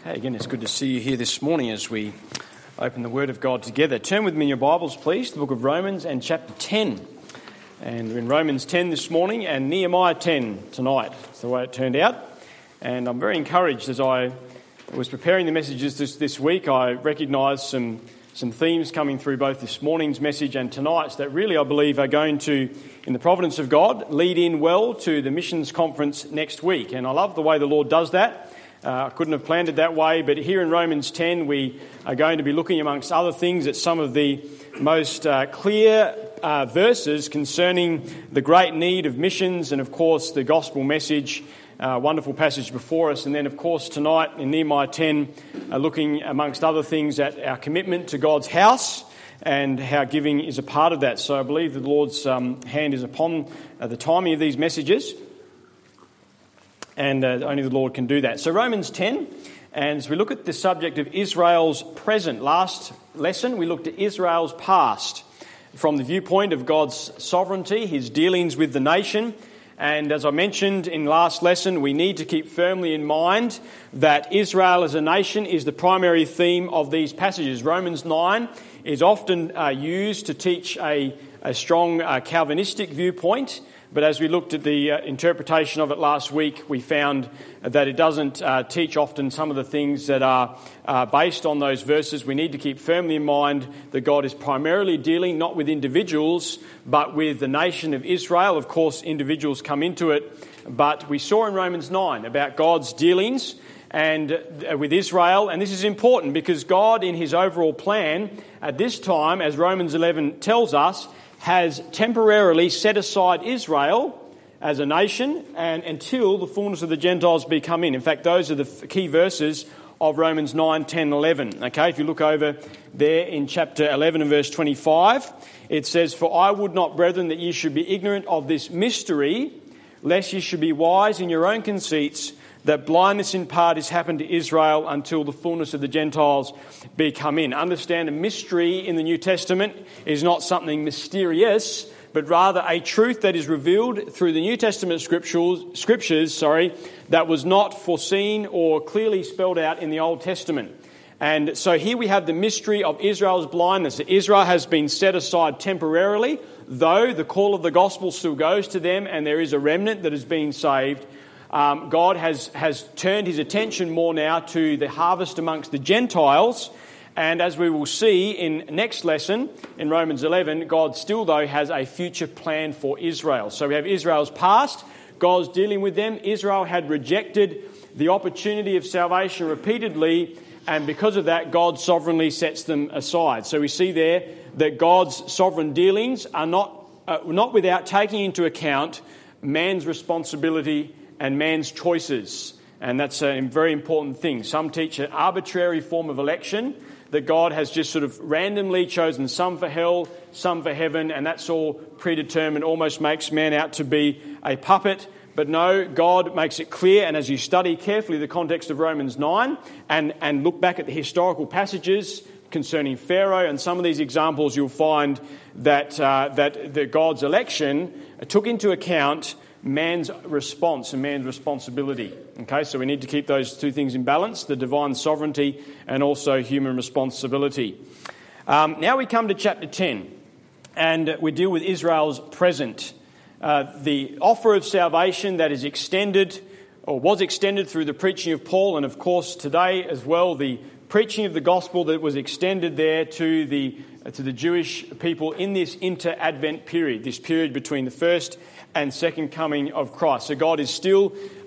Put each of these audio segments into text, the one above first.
Hey, again, it's good to see you here this morning as we open the Word of God together. Turn with me in your Bibles, please, to the book of Romans and chapter 10. And we're in Romans 10 this morning and Nehemiah 10 tonight. That's the way it turned out. And I'm very encouraged as I was preparing the messages this week. I recognised some themes coming through both this morning's message and tonight's that really I believe are going to, in the providence of God, lead in well to the missions conference next week. And I love the way the Lord does that. I couldn't have planned it that way, but here in Romans 10 we are going to be looking, amongst other things, at some of the most clear verses concerning the great need of missions and, of course, the gospel message. Wonderful passage before us. And then, of course, tonight in Nehemiah 10, looking, amongst other things, at our commitment to God's house and how giving is a part of that. So I believe the Lord's hand is upon the timing of these messages. And only the Lord can do that. So Romans 10, and as we look at the subject of Israel's present, last lesson we looked at Israel's past from the viewpoint of God's sovereignty, his dealings with the nation. And as I mentioned in last lesson, we need to keep firmly in mind that Israel as a nation is the primary theme of these passages. Romans 9 is often used to teach a strong Calvinistic viewpoint. But as we looked at the interpretation of it last week, we found that it doesn't teach often some of the things that are based on those verses. We need to keep firmly in mind that God is primarily dealing not with individuals, but with the nation of Israel. Of course, individuals come into it. But we saw in Romans 9 about God's dealings and with Israel. And this is important because God, in his overall plan, at this time, as Romans 11 tells us, has temporarily set aside Israel as a nation and until the fullness of the Gentiles be come in. In fact, those are the key verses of Romans 9, 10, 11. Okay, if you look over there in chapter 11 and verse 25, it says, "For I would not, brethren, that ye should be ignorant of this mystery, lest ye should be wise in your own conceits, that blindness in part is happened to Israel until the fullness of the Gentiles be come in." Understand, a mystery in the New Testament is not something mysterious, but rather a truth that is revealed through the New Testament scriptures, that was not foreseen or clearly spelled out in the Old Testament. And so here we have the mystery of Israel's blindness. Israel has been set aside temporarily, though the call of the gospel still goes to them and there is a remnant that is being saved. God has turned his attention more now to the harvest amongst the Gentiles. And as we will see in next lesson, in Romans 11, God still, though, has a future plan for Israel. So we have Israel's past. God's dealing with them. Israel had rejected the opportunity of salvation repeatedly, and because of that, God sovereignly sets them aside. So we see there that God's sovereign dealings are not without taking into account man's responsibility and man's choices. And that's a very important thing. Some teach an arbitrary form of election, that God has just sort of randomly chosen some for hell, some for heaven, and that's all predetermined, almost makes man out to be a puppet. But no, God makes it clear, and as you study carefully the context of Romans 9 and look back at the historical passages concerning Pharaoh and some of these examples, you'll find that God's election took into account man's response and man's responsibility. Okay, so we need to keep those two things in balance, the divine sovereignty and also human responsibility. Now we come to chapter 10, and we deal with Israel's present. The offer of salvation that is extended, or was extended through the preaching of Paul, and of course today as well, the preaching of the gospel that was extended there to the Jewish people in this inter-Advent period, this period between the first and second coming of Christ. So God is still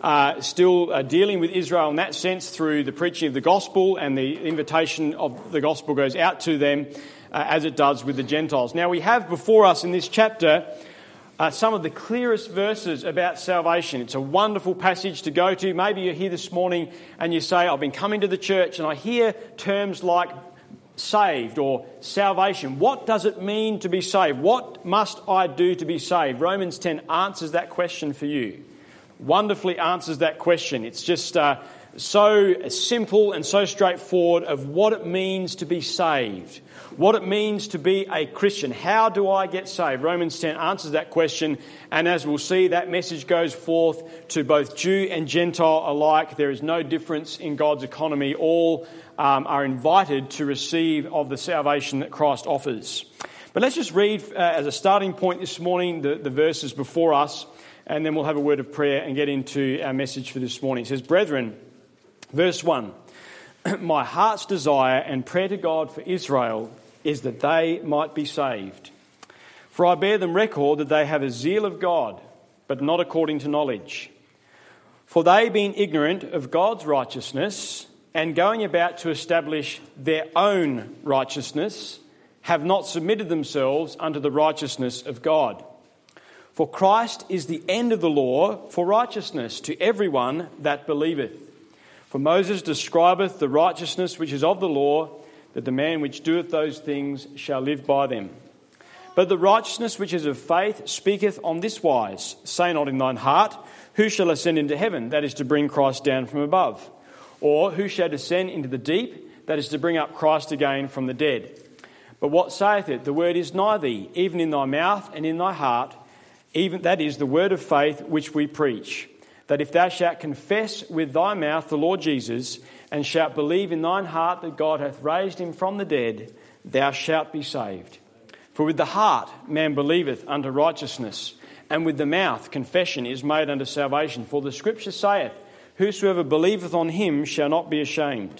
dealing with Israel in that sense through the preaching of the gospel, and the invitation of the gospel goes out to them as it does with the Gentiles. Now we have before us in this chapter some of the clearest verses about salvation. It's a wonderful passage to go to. Maybe you're here this morning and you say, I've been coming to the church and I hear terms like saved or salvation. What does it mean to be saved? What must I do to be saved? Romans 10 answers that question for you. Wonderfully answers that question. It's just so simple and so straightforward of what it means to be saved, what it means to be a Christian. How do I get saved? Romans 10 answers that question, and as we'll see, that message goes forth to both Jew and Gentile alike. There is no difference in God's economy. All are invited to receive of the salvation that Christ offers. But let's just read as a starting point this morning the verses before us, and then we'll have a word of prayer and get into our message for this morning. It says, "Brethren," verse 1, "my heart's desire and prayer to God for Israel is that they might be saved. For I bear them record that they have a zeal of God, but not according to knowledge. For they, being ignorant of God's righteousness and going about to establish their own righteousness, have not submitted themselves unto the righteousness of God. For Christ is the end of the law for righteousness to everyone that believeth. For Moses describeth the righteousness which is of the law, that the man which doeth those things shall live by them. But the righteousness which is of faith speaketh on this wise, say not in thine heart, who shall ascend into heaven, that is to bring Christ down from above? Or who shall descend into the deep, that is to bring up Christ again from the dead? But what saith it? The word is nigh thee, even in thy mouth and in thy heart, even that is the word of faith which we preach. That if thou shalt confess with thy mouth the Lord Jesus, and shalt believe in thine heart that God hath raised him from the dead, thou shalt be saved. For with the heart man believeth unto righteousness, and with the mouth confession is made unto salvation. For the Scripture saith, whosoever believeth on him shall not be ashamed.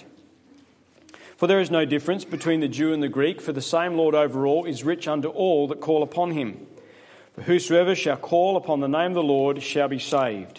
For there is no difference between the Jew and the Greek, for the same Lord over all is rich unto all that call upon him. For whosoever shall call upon the name of the Lord shall be saved.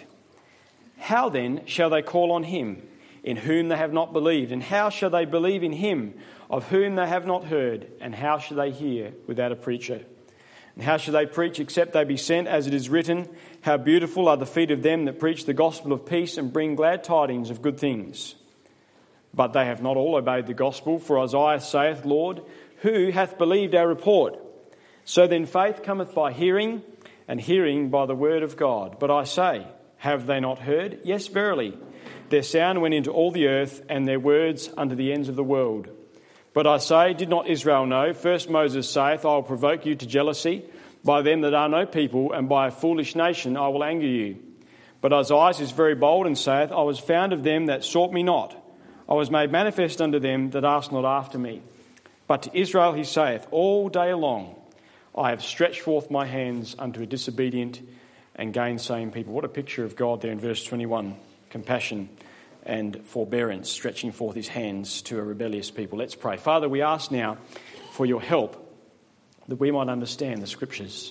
How then shall they call on him in whom they have not believed? And how shall they believe in him of whom they have not heard? And how shall they hear without a preacher? And how shall they preach except they be sent? As it is written, how beautiful are the feet of them that preach the gospel of peace and bring glad tidings of good things. But they have not all obeyed the gospel. For Isaiah saith, Lord, who hath believed our report? So then faith cometh by hearing, and hearing by the word of God. But I say, have they not heard? Yes, verily. Their sound went into all the earth, and their words unto the ends of the world. But I say, did not Israel know? First Moses saith, I will provoke you to jealousy by them that are no people, and by a foolish nation I will anger you. But Isaiah is very bold, and saith, I was found of them that sought me not. I was made manifest unto them that asked not after me. But to Israel he saith, all day long I have stretched forth my hands unto a disobedient and gainsaying people. What a picture of God there in verse 21. Compassion and forbearance, stretching forth his hands to a rebellious people. Let's pray. Father, we ask now for your help that we might understand the Scriptures.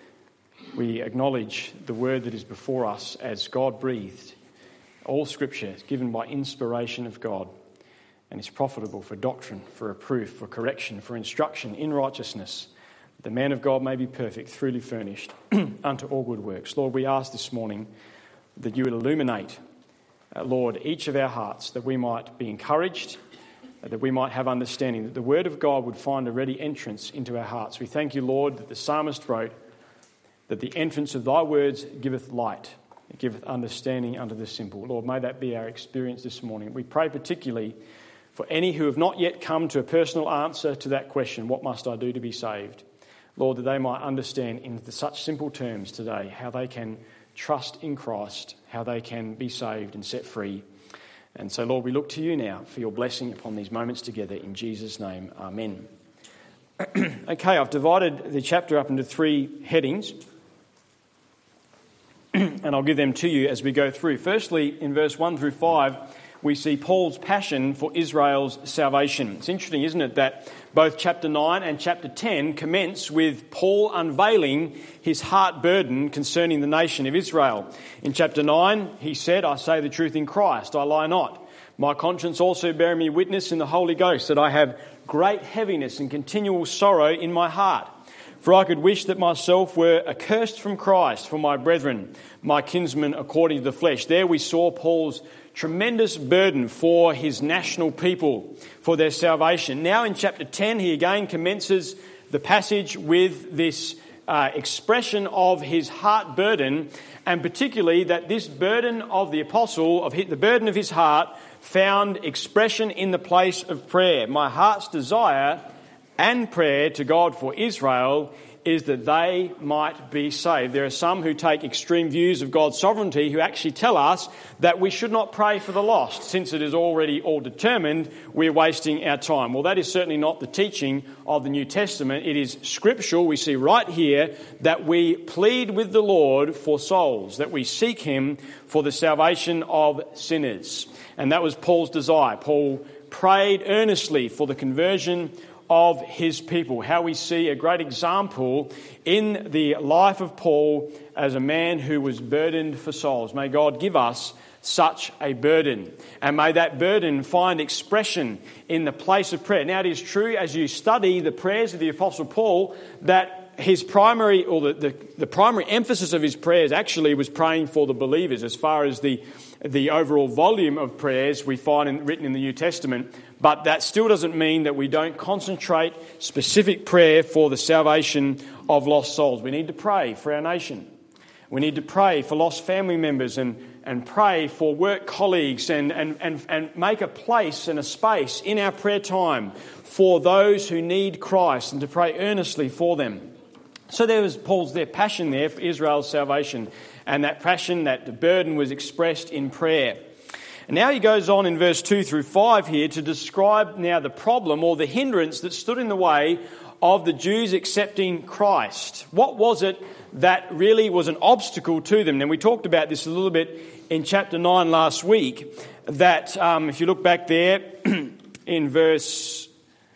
We acknowledge the word that is before us as God-breathed. All Scripture is given by inspiration of God and is profitable for doctrine, for reproof, for correction, for instruction in righteousness. The man of God may be perfect, truly furnished unto all good works. Lord, we ask this morning that you would illuminate, Lord, each of our hearts, that we might be encouraged, that we might have understanding, that the word of God would find a ready entrance into our hearts. We thank you, Lord, that the psalmist wrote that the entrance of thy words giveth light, it giveth understanding unto the simple. Lord, may that be our experience this morning. We pray particularly for any who have not yet come to a personal answer to that question, what must I do to be saved? Lord, that they might understand in such simple terms today how they can trust in Christ, how they can be saved and set free. And so, Lord, we look to you now for your blessing upon these moments together. In Jesus' name, amen. Okay, I've divided the chapter up into three headings, and I'll give them to you as we go through. Firstly, in verse 1 through 5, we see Paul's passion for Israel's salvation. It's interesting, isn't it, that both chapter 9 and chapter 10 commence with Paul unveiling his heart burden concerning the nation of Israel. In chapter 9, he said, I say the truth in Christ, I lie not. My conscience also bearing me witness in the Holy Ghost that I have great heaviness and continual sorrow in my heart. For I could wish that myself were accursed from Christ for my brethren, my kinsmen according to the flesh. There we saw Paul's tremendous burden for his national people, for their salvation. Now in chapter 10, he again commences the passage with this expression of his heart burden, and particularly that this burden of the apostle, the burden of his heart, found expression in the place of prayer. My heart's desire and prayer to God for Israel is that they might be saved. There are some who take extreme views of God's sovereignty who actually tell us that we should not pray for the lost. Since it is already all determined, we're wasting our time. Well, that is certainly not the teaching of the New Testament. It is scriptural. We see right here that we plead with the Lord for souls, that we seek him for the salvation of sinners. And that was Paul's desire. Paul prayed earnestly for the conversion of his people. How we see a great example in the life of Paul as a man who was burdened for souls. May God give us such a burden, and may that burden find expression in the place of prayer. Now, it is true as you study the prayers of the Apostle Paul that his primary, or the primary emphasis of his prayers actually was praying for the believers. As far as the overall volume of prayers we find written in the New Testament, but that still doesn't mean that we don't concentrate specific prayer for the salvation of lost souls. We need to pray for our nation. We need to pray for lost family members and pray for work colleagues and make a place and a space in our prayer time for those who need Christ and to pray earnestly for them. So there was their passion there for Israel's salvation, and that passion, that burden was expressed in prayer. And now he goes on in verse 2 through 5 here to describe now the problem or the hindrance that stood in the way of the Jews accepting Christ. What was it that really was an obstacle to them? And we talked about this a little bit in chapter 9 last week, that if you look back there in verse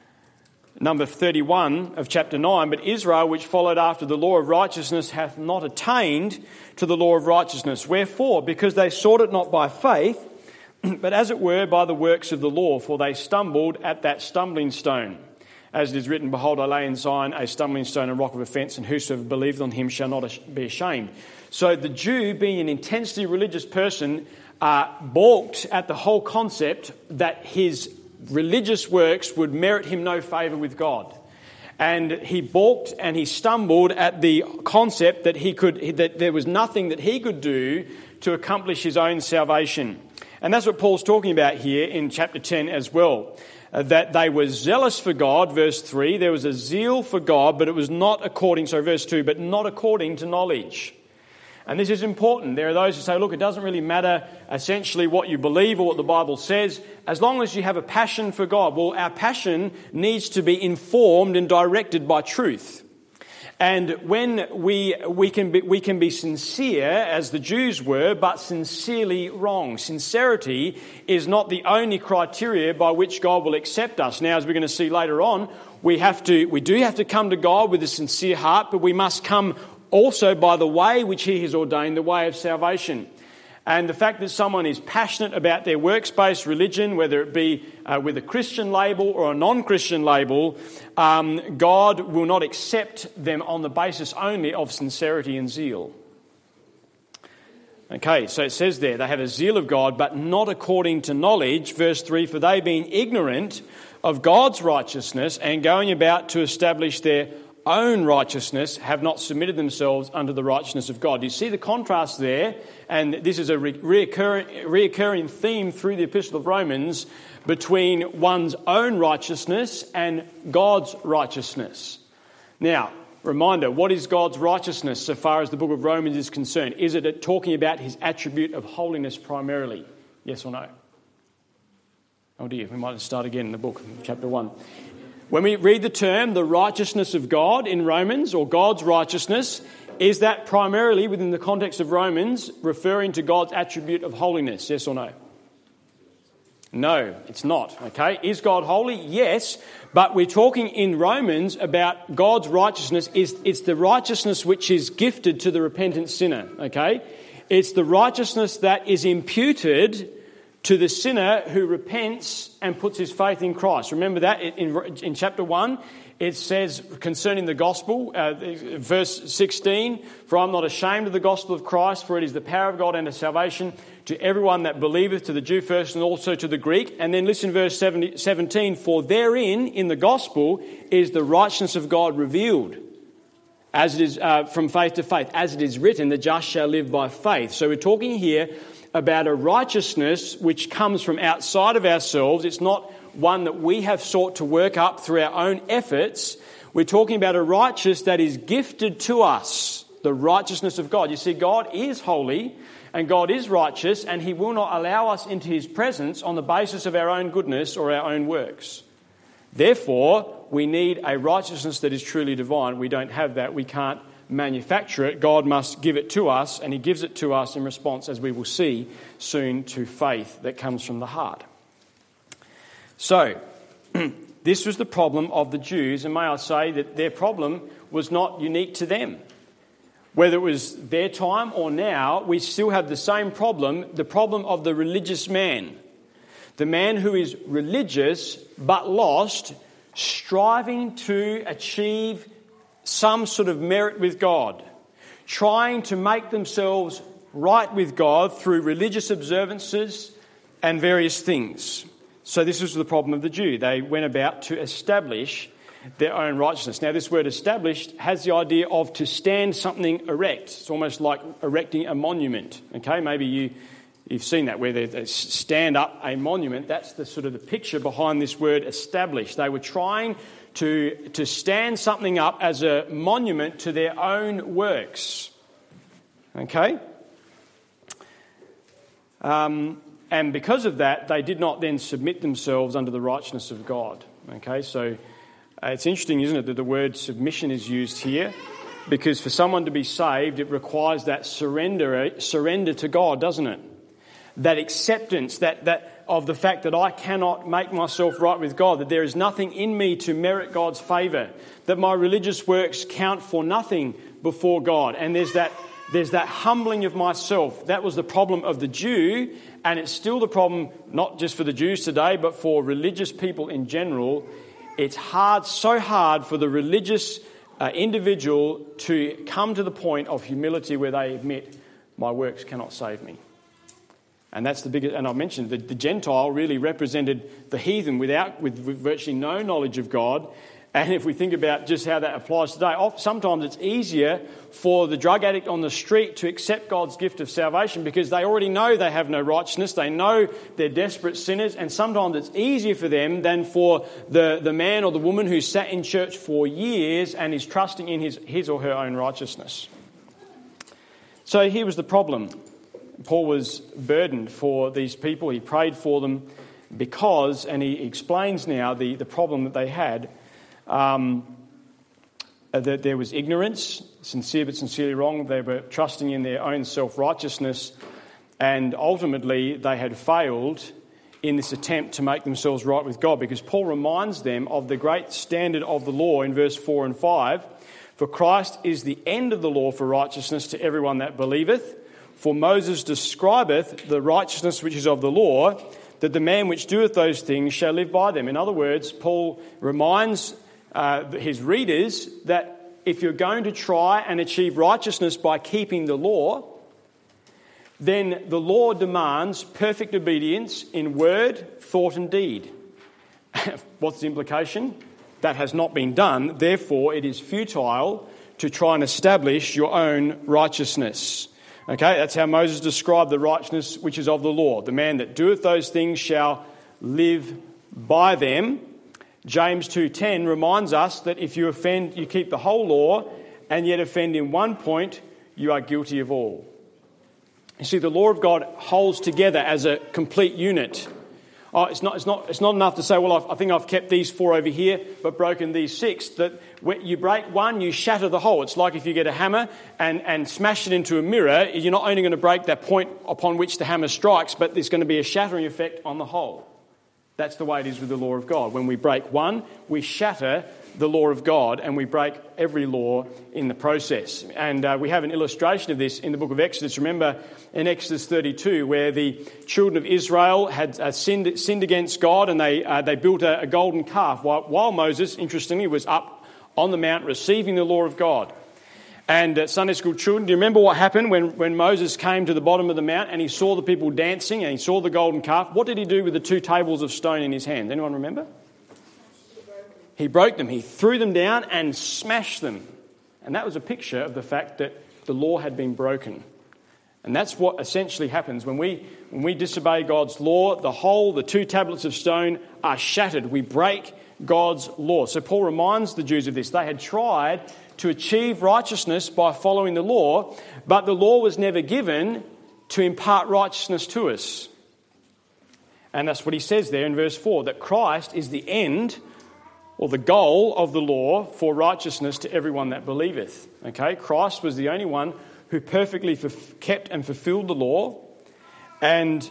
number 31 of chapter 9, but Israel, which followed after the law of righteousness, hath not attained to the law of righteousness. Wherefore? Because they sought it not by faith, but as it were by the works of the law, for they stumbled at that stumbling stone. As it is written, Behold, I lay in Zion a stumbling stone, a rock of offence, and whosoever believeth on him shall not be ashamed. So the Jew, being an intensely religious person, balked at the whole concept that his religious works would merit him no favour with God. And he balked and he stumbled at the concept that there was nothing that he could do to accomplish his own salvation. And that's what Paul's talking about here in chapter 10 as well. That they were zealous for God, verse 3. There was a zeal for God, but it was not according, verse 2, but not according to knowledge. And this is important. There are those who say, look, it doesn't really matter essentially what you believe or what the Bible says, as long as you have a passion for God. Well, our passion needs to be informed and directed by truth. And when we can be sincere, as the Jews were, but sincerely wrong. Sincerity is not the only criteria by which God will accept us. Now, as we're going to see later on, we do have to come to God with a sincere heart, but we must come also by the way which he has ordained, the way of salvation. And the fact that someone is passionate about their works-based religion, whether it be with a Christian label or a non-Christian label, God will not accept them on the basis only of sincerity and zeal. Okay, so it says there, they have a zeal of God, but not according to knowledge. Verse 3, for they being ignorant of God's righteousness and going about to establish their own righteousness, have not submitted themselves unto the righteousness of God. You see the contrast there, and this is a reoccurring theme through the Epistle of Romans between one's own righteousness and God's righteousness. Now, reminder, what is God's righteousness so far as the book of Romans is concerned? Is it talking about his attribute of holiness primarily? Yes or no? Oh dear, we might start again in the book, chapter 1. When we read the term, the righteousness of God in Romans, or God's righteousness, is that primarily within the context of Romans referring to God's attribute of holiness? Yes or no? No, it's not. Okay, is God holy? Yes, but we're talking in Romans about God's righteousness. It's the righteousness which is gifted to the repentant sinner. Okay, it's the righteousness that is imputed to the sinner who repents and puts his faith in Christ. Remember that in chapter 1, it says concerning the gospel, verse 16, for I'm not ashamed of the gospel of Christ, for it is the power of God unto salvation to everyone that believeth, to the Jew first and also to the Greek. And then listen verse 17, for therein, in the gospel, is the righteousness of God revealed. as it is from faith to faith, as it is written, the just shall live by faith. So we're talking here about a righteousness which comes from outside of ourselves. It's not one that we have sought to work up through our own efforts. We're talking about a righteousness that is gifted to us, the righteousness of God. You see, God is holy and God is righteous, and he will not allow us into his presence on the basis of our own goodness or our own works. Therefore, we need a righteousness that is truly divine. We don't have that. We can't manufacture it. God must give it to us, and he gives it to us in response, as we will see soon, to faith that comes from the heart. So, this was the problem of the Jews, and may I say that their problem was not unique to them. Whether it was their time or now, we still have the same problem, the problem of the religious man. The man who is religious but lost, striving to achieve some sort of merit with God, trying to make themselves right with God through religious observances and various things. So this was the problem of the Jew. They went about to establish their own righteousness. Now, this word established has the idea of to stand something erect. It's almost like erecting a monument. Okay, maybe you've seen that, where they stand up a monument. That's the sort of the picture behind this word established. They were trying to stand something up as a monument to their own works. Okay? And because of that, they did not then submit themselves under the righteousness of God. Okay, so it's interesting, isn't it, that the word submission is used here, because for someone to be saved, it requires that surrender to God, doesn't it? That acceptance, that of the fact that I cannot make myself right with God, that there is nothing in me to merit God's favour, that my religious works count for nothing before God, and there's that humbling of myself. That was the problem of the Jew, and it's still the problem not just for the Jews today, but for religious people in general. It's hard, so hard for the religious individual to come to the point of humility where they admit, my works cannot save me. And that's the biggest. And I mentioned that the Gentile really represented the heathen with virtually no knowledge of God. And if we think about just how that applies today, sometimes it's easier for the drug addict on the street to accept God's gift of salvation because they already know they have no righteousness. They know they're desperate sinners. And sometimes it's easier for them than for the man or the woman who sat in church for years and is trusting in his or her own righteousness. So here was the problem. Paul was burdened for these people. He prayed for them because, and he explains now the problem that they had, that there was ignorance, sincere but sincerely wrong. They were trusting in their own self-righteousness, and ultimately they had failed in this attempt to make themselves right with God, because Paul reminds them of the great standard of the law in verse 4 and 5. For Christ is the end of the law for righteousness to everyone that believeth. For Moses describeth the righteousness which is of the law, that the man which doeth those things shall live by them. In other words, Paul reminds his readers that if you're going to try and achieve righteousness by keeping the law, then the law demands perfect obedience in word, thought and deed. What's the implication? That has not been done. Therefore, it is futile to try and establish your own righteousness. Okay, that's how Moses described the righteousness which is of the law. The man that doeth those things shall live by them. James 2:10 reminds us that if you offend, you keep the whole law, and yet offend in one point, you are guilty of all. You see, the law of God holds together as a complete unit. It's not enough to say, well, I think I've kept these 4 over here, but broken these 6. That when you break one, you shatter the whole. It's like if you get a hammer and smash it into a mirror, you're not only going to break that point upon which the hammer strikes, but there's going to be a shattering effect on the whole. That's the way it is with the law of God. When we break one, we shatter the law of God, and we break every law in the process. And we have an illustration of this in the book of Exodus. Remember in Exodus 32, where the children of Israel had sinned against God, and they built a golden calf, while Moses, interestingly, was up on the mount receiving the law of God. And Sunday school children, do you remember what happened when Moses came to the bottom of the mount and he saw the people dancing and he saw the golden calf? What did he do with the 2 tables of stone in his hand? Anyone remember? He broke them. He threw them down and smashed them. And that was a picture of the fact that the law had been broken. And that's what essentially happens when we disobey God's law. The 2 tablets of stone are shattered. We break God's law. So Paul reminds the Jews of this. They had tried to achieve righteousness by following the law, but the law was never given to impart righteousness to us. And that's what he says there in verse 4, that Christ is the end or the goal of the law for righteousness to everyone that believeth. Okay, Christ was the only one who perfectly kept and fulfilled the law. And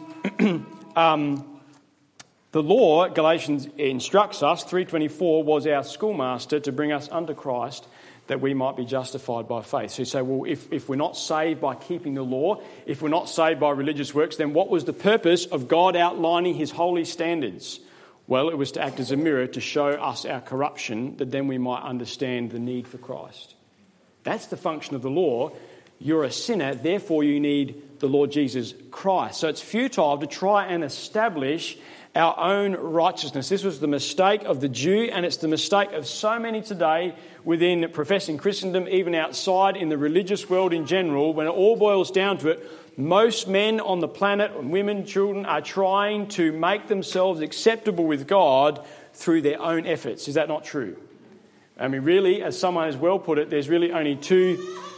the law, Galatians instructs us, 3:24, was our schoolmaster to bring us unto Christ that we might be justified by faith. So you say, well, if we're not saved by keeping the law, if we're not saved by religious works, then what was the purpose of God outlining his holy standards? Well, it was to act as a mirror to show us our corruption, that then we might understand the need for Christ. That's the function of the law. You're a sinner, therefore you need the Lord Jesus Christ. So it's futile to try and establish our own righteousness. This was the mistake of the Jew, and it's the mistake of so many today within professing Christendom, even outside in the religious world in general. When it all boils down to it, most men on the planet, women, children, are trying to make themselves acceptable with God through their own efforts. Is that not true? I mean, really, as someone has well put it, there's really only two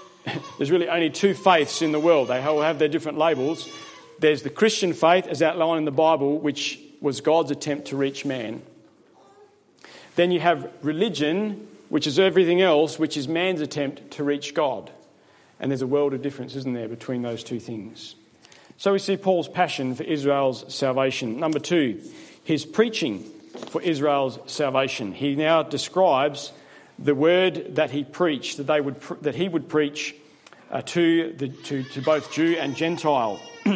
faiths in the world. They all have their different labels. There's the Christian faith, as outlined in the Bible, which was God's attempt to reach man. Then you have religion, which is everything else, which is man's attempt to reach God. And there's a world of difference, isn't there, between those two things. So we see Paul's passion for Israel's salvation. Number 2, his preaching for Israel's salvation. He now describes the word that he preached, that he would preach to both Jew and Gentile.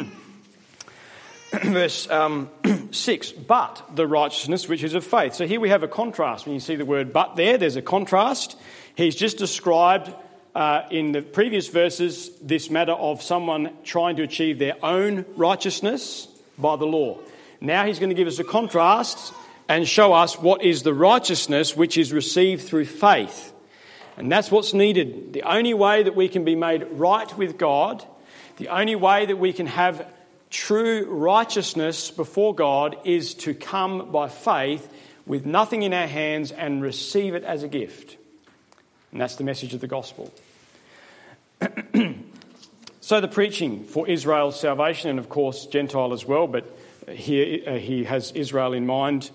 Verse 6, but the righteousness which is of faith. So here we have a contrast. When you see the word but there's a contrast. He's just described in the previous verses this matter of someone trying to achieve their own righteousness by the law. Now he's going to give us a contrast and show us what is the righteousness which is received through faith. And that's what's needed. The only way that we can be made right with God, the only way that we can have true righteousness before God is to come by faith with nothing in our hands and receive it as a gift. And that's the message of the gospel. So the preaching for Israel's salvation, and of course Gentile as well, but here he has Israel in mind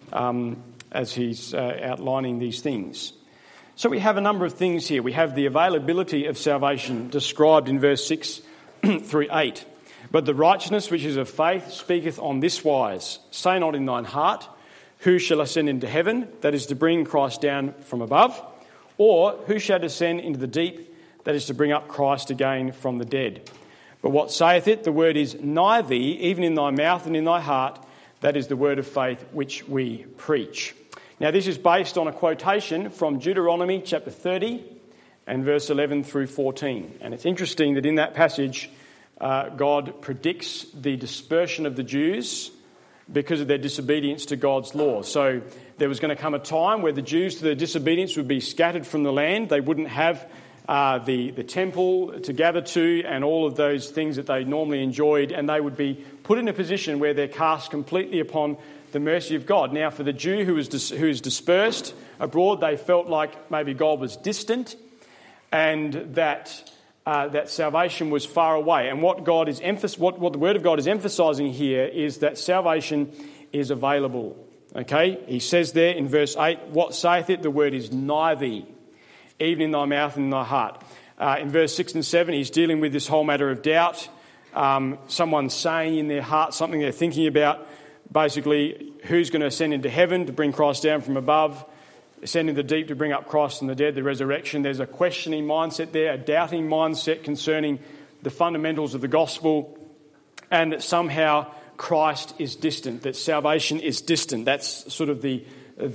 as he's outlining these things. So we have a number of things here. We have the availability of salvation described in verse 6 through 8. But the righteousness which is of faith speaketh on this wise, say not in thine heart, who shall ascend into heaven, that is to bring Christ down from above, or who shall descend into the deep, that is to bring up Christ again from the dead. But what saith it? The word is nigh thee, even in thy mouth and in thy heart, that is the word of faith which we preach. Now this is based on a quotation from Deuteronomy chapter 30 and verse 11 through 14. And it's interesting that in that passage, God predicts the dispersion of the Jews because of their disobedience to God's law. So there was going to come a time where the Jews, through their disobedience, would be scattered from the land. They wouldn't have the temple to gather to and all of those things that they normally enjoyed, and they would be put in a position where they're cast completely upon the mercy of God. Now, for the Jew who is dispersed abroad, they felt like maybe God was distant and that salvation was far away. And what the Word of God is emphasising here is that salvation is available. Okay, he says there in verse 8, what saith it? The word is nigh thee, even in thy mouth and in thy heart. In verse 6 and 7, he's dealing with this whole matter of doubt. Someone saying in their heart something they're thinking about. Basically, who's going to ascend into heaven to bring Christ down from above? Ascend into the deep to bring up Christ from the dead, the resurrection. There's a questioning mindset there, a doubting mindset concerning the fundamentals of the gospel, and that somehow Christ is distant, that salvation is distant. That's sort of the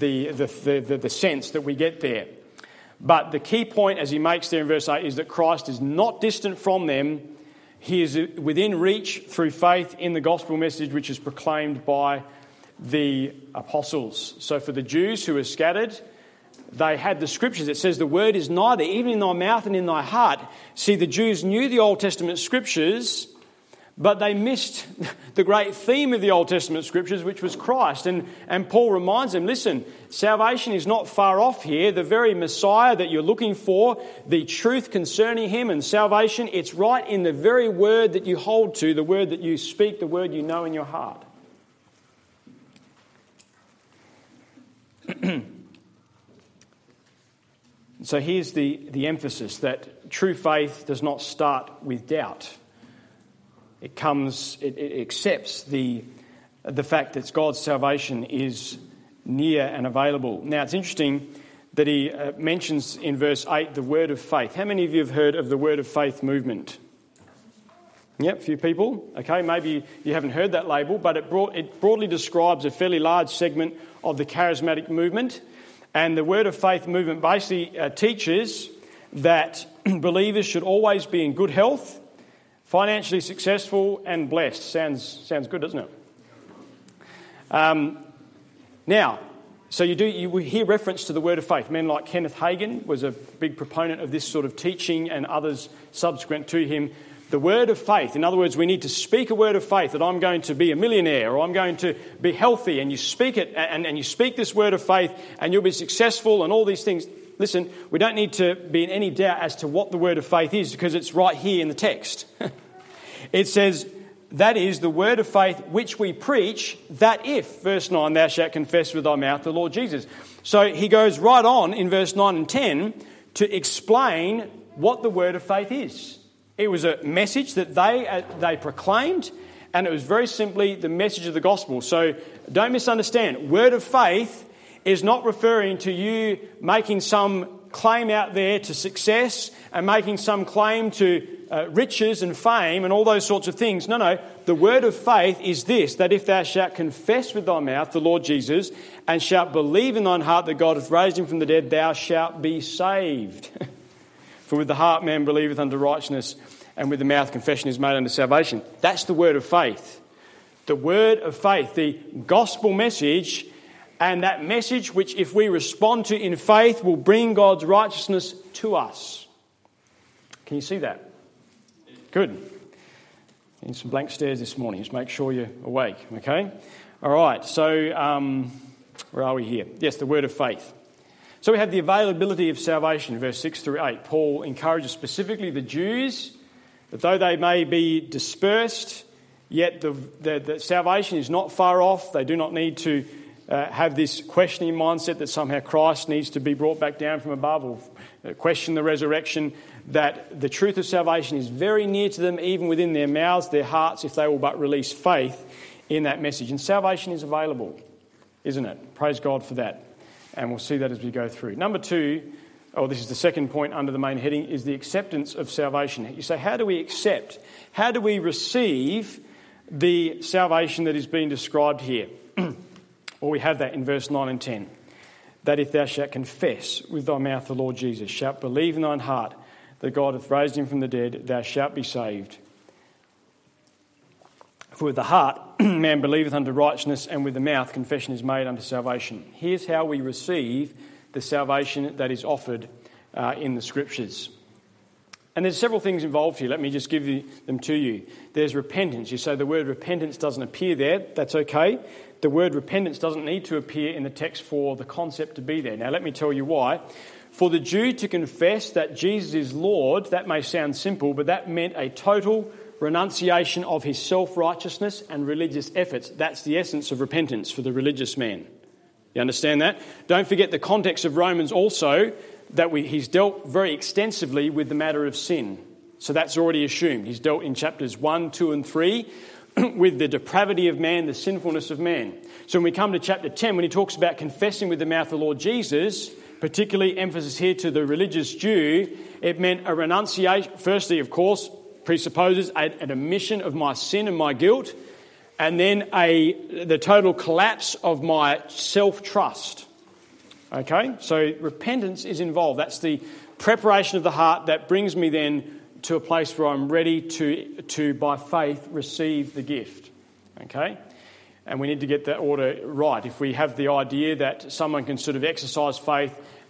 sense that we get there. But the key point, as he makes there in verse 8, is that Christ is not distant from them. He is within reach through faith in the gospel message which is proclaimed by the apostles. So for the Jews who are scattered, they had the scriptures. It says the word is nigh thee, even in thy mouth and in thy heart. See, the Jews knew the Old Testament scriptures, but they missed the great theme of the Old Testament scriptures, which was Christ. And Paul reminds them, listen, salvation is not far off here. The very Messiah that you're looking for, the truth concerning him and salvation, it's right in the very word that you hold to, the word that you speak, the word you know in your heart. So here's the emphasis, that true faith does not start with doubt. It accepts the fact that God's salvation is near and available. Now, it's interesting that he mentions in verse 8 the word of faith. How many of you have heard of the word of faith movement? Yep, a few people. Okay, maybe you haven't heard that label, but it broadly describes a fairly large segment of the charismatic movement. And the word of faith movement basically teaches that believers should always be in good health, financially successful and blessed. Sounds good, doesn't it? Now, so you hear reference to the word of faith. Men like Kenneth Hagin was a big proponent of this sort of teaching, and others subsequent to him. The word of faith, in other words, we need to speak a word of faith that I'm going to be a millionaire or I'm going to be healthy, and you speak it and you speak this word of faith and you'll be successful and all these things. Listen, we don't need to be in any doubt as to what the word of faith is, because it's right here in the text. It says, that is the word of faith which we preach, that if, verse 9, thou shalt confess with thy mouth the Lord Jesus. So he goes right on in verse 9 and 10 to explain what the word of faith is. It was a message that they proclaimed, and it was very simply the message of the gospel. So don't misunderstand. Word of faith is not referring to you making some claim out there to success and making some claim to riches and fame and all those sorts of things. No. The word of faith is this, that if thou shalt confess with thy mouth the Lord Jesus and shalt believe in thine heart that God hath raised him from the dead, thou shalt be saved. For with the heart man believeth unto righteousness, and with the mouth confession is made unto salvation. That's the word of faith. The word of faith, the gospel message, and that message which, if we respond to in faith, will bring God's righteousness to us. Can you see that? Good. Need some blank stares this morning. Just make sure you're awake, okay? All right, so where are we here? Yes, the word of faith. So we have the availability of salvation, verse 6 through 8. Paul encourages specifically the Jews that though they may be dispersed, yet the salvation is not far off. They do not need to have this questioning mindset that somehow Christ needs to be brought back down from above, or question the resurrection, that the truth of salvation is very near to them, even within their mouths, their hearts, if they will but release faith in that message. And salvation is available, isn't it? Praise God for that. And we'll see that as we go through. Number 2, this is the second point under the main heading, is the acceptance of salvation. You say, how do we accept? How do we receive the salvation that is being described here? Well, we have that in verse 9 and 10. That if thou shalt confess with thy mouth the Lord Jesus, shalt believe in thine heart that God hath raised him from the dead, thou shalt be saved. For with the heart man believeth unto righteousness, and with the mouth confession is made unto salvation. Here's how we receive the salvation that is offered in the Scriptures. And there's several things involved here. Let me just give them to you. There's repentance. You say the word repentance doesn't appear there. That's okay. The word repentance doesn't need to appear in the text for the concept to be there. Now, let me tell you why. For the Jew to confess that Jesus is Lord, that may sound simple, but that meant a total renunciation of his self-righteousness and religious efforts. That's the essence of repentance for the religious man. You understand that? Don't forget the context of Romans also, that he's dealt very extensively with the matter of sin. So that's already assumed. He's dealt in chapters 1, 2 and 3 with the depravity of man, the sinfulness of man. So when we come to chapter 10, when he talks about confessing with the mouth the Lord Jesus, particularly emphasis here to the religious Jew, it meant a renunciation. Firstly, of course, presupposes an admission of my sin and my guilt, and then the total collapse of my self-trust. Okay, so repentance is involved. That's the preparation of the heart that brings me then to a place where I'm ready to by faith receive the gift. Okay, and we need to get that order right. If we have the idea that someone can sort of exercise faith